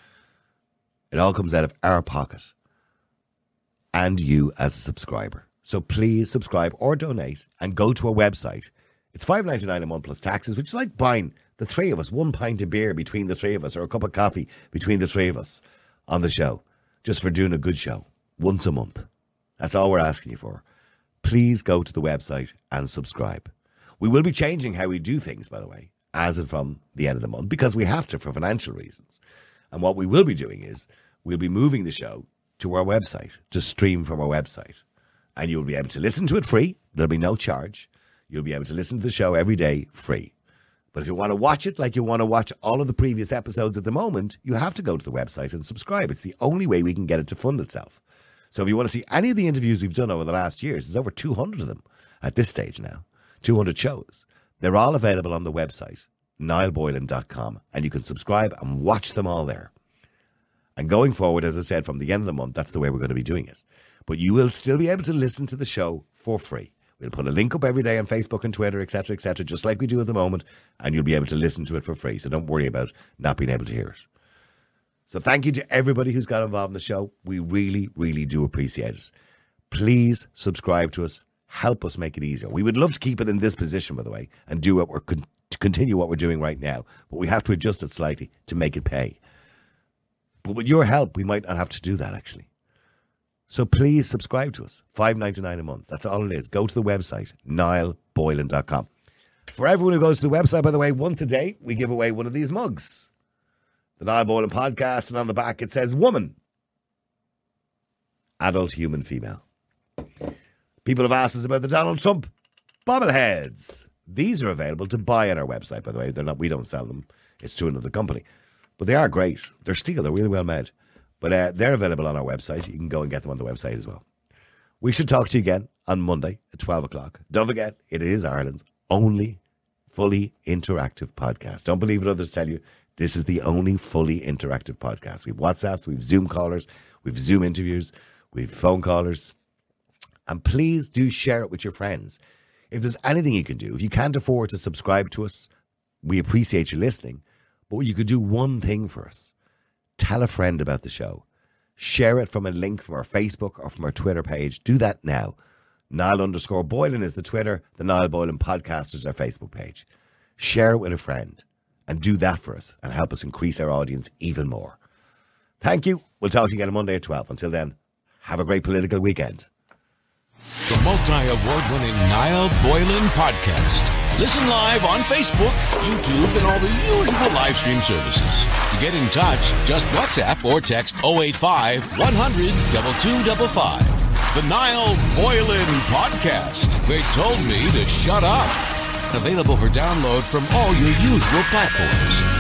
It all comes out of our pocket. And you as a subscriber. So please subscribe or donate and go to our website. It's $5.99 a month plus taxes, which is like buying the 3 of us 1 pint of beer between the 3 of us, or a cup of coffee between the 3 of us on the show, just for doing a good show. Once a month. That's all we're asking you for. Please go to the website and subscribe. We will be changing how we do things, by the way, as and from the end of the month, because we have to for financial reasons. And what we will be doing is we'll be moving the show to our website, to stream from our website. And you'll be able to listen to it free. There'll be no charge. You'll be able to listen to the show every day free. But if you want to watch it like you want to watch all of the previous episodes at the moment, you have to go to the website and subscribe. It's the only way we can get it to fund itself. So if you want to see any of the interviews we've done over the last years, there's over 200 of them at this stage now, 200 shows. They're all available on the website, niallboylan.com, and you can subscribe and watch them all there. And going forward, as I said, from the end of the month, that's the way we're going to be doing it. But you will still be able to listen to the show for free. We'll put a link up every day on Facebook and Twitter, etc., just like we do at the moment, and you'll be able to listen to it for free. So don't worry about not being able to hear it. So thank you to everybody who's got involved in the show. We really, really do appreciate it. Please subscribe to us. Help us make it easier. We would love to keep it in this position, by the way, and do what to continue what we're doing right now. But we have to adjust it slightly to make it pay. But with your help, we might not have to do that, actually. So please subscribe to us. $5.99 a month. That's all it is. Go to the website, niallboylan.com. For everyone who goes to the website, by the way, once a day, we give away one of these mugs. The Niall Boylan podcast, and on the back it says woman, adult human female. People have asked us about the Donald Trump bobbleheads. These are available to buy on our website, by the way. They're not. We don't sell them. It's to another company. But they are great. They're steel. They're really well made. But they're available on our website. You can go and get them on the website as well. We should talk to you again on Monday at 12 o'clock. Don't forget, it is Ireland's only fully interactive podcast. Don't believe what others tell you. This is the only fully interactive podcast. We've WhatsApps, we've Zoom callers, we've Zoom interviews, we've phone callers. And please do share it with your friends. If there's anything you can do, if you can't afford to subscribe to us, we appreciate you listening. But you could do one thing for us. Tell a friend about the show. Share it from a link from our Facebook or from our Twitter page. Do that now. Niall_Boylan is the Twitter. The Niall Boylan Podcast is our Facebook page. Share it with a friend and do that for us and help us increase our audience even more. Thank you. We'll talk to you again on Monday at 12. Until then, have a great political weekend. The multi-award-winning Niall Boylan Podcast. Listen live on Facebook, YouTube, and all the usual live stream services. To get in touch, just WhatsApp or text 085 100 2255. The Niall Boylan Podcast. They told me to shut up. Available for download from all your usual platforms.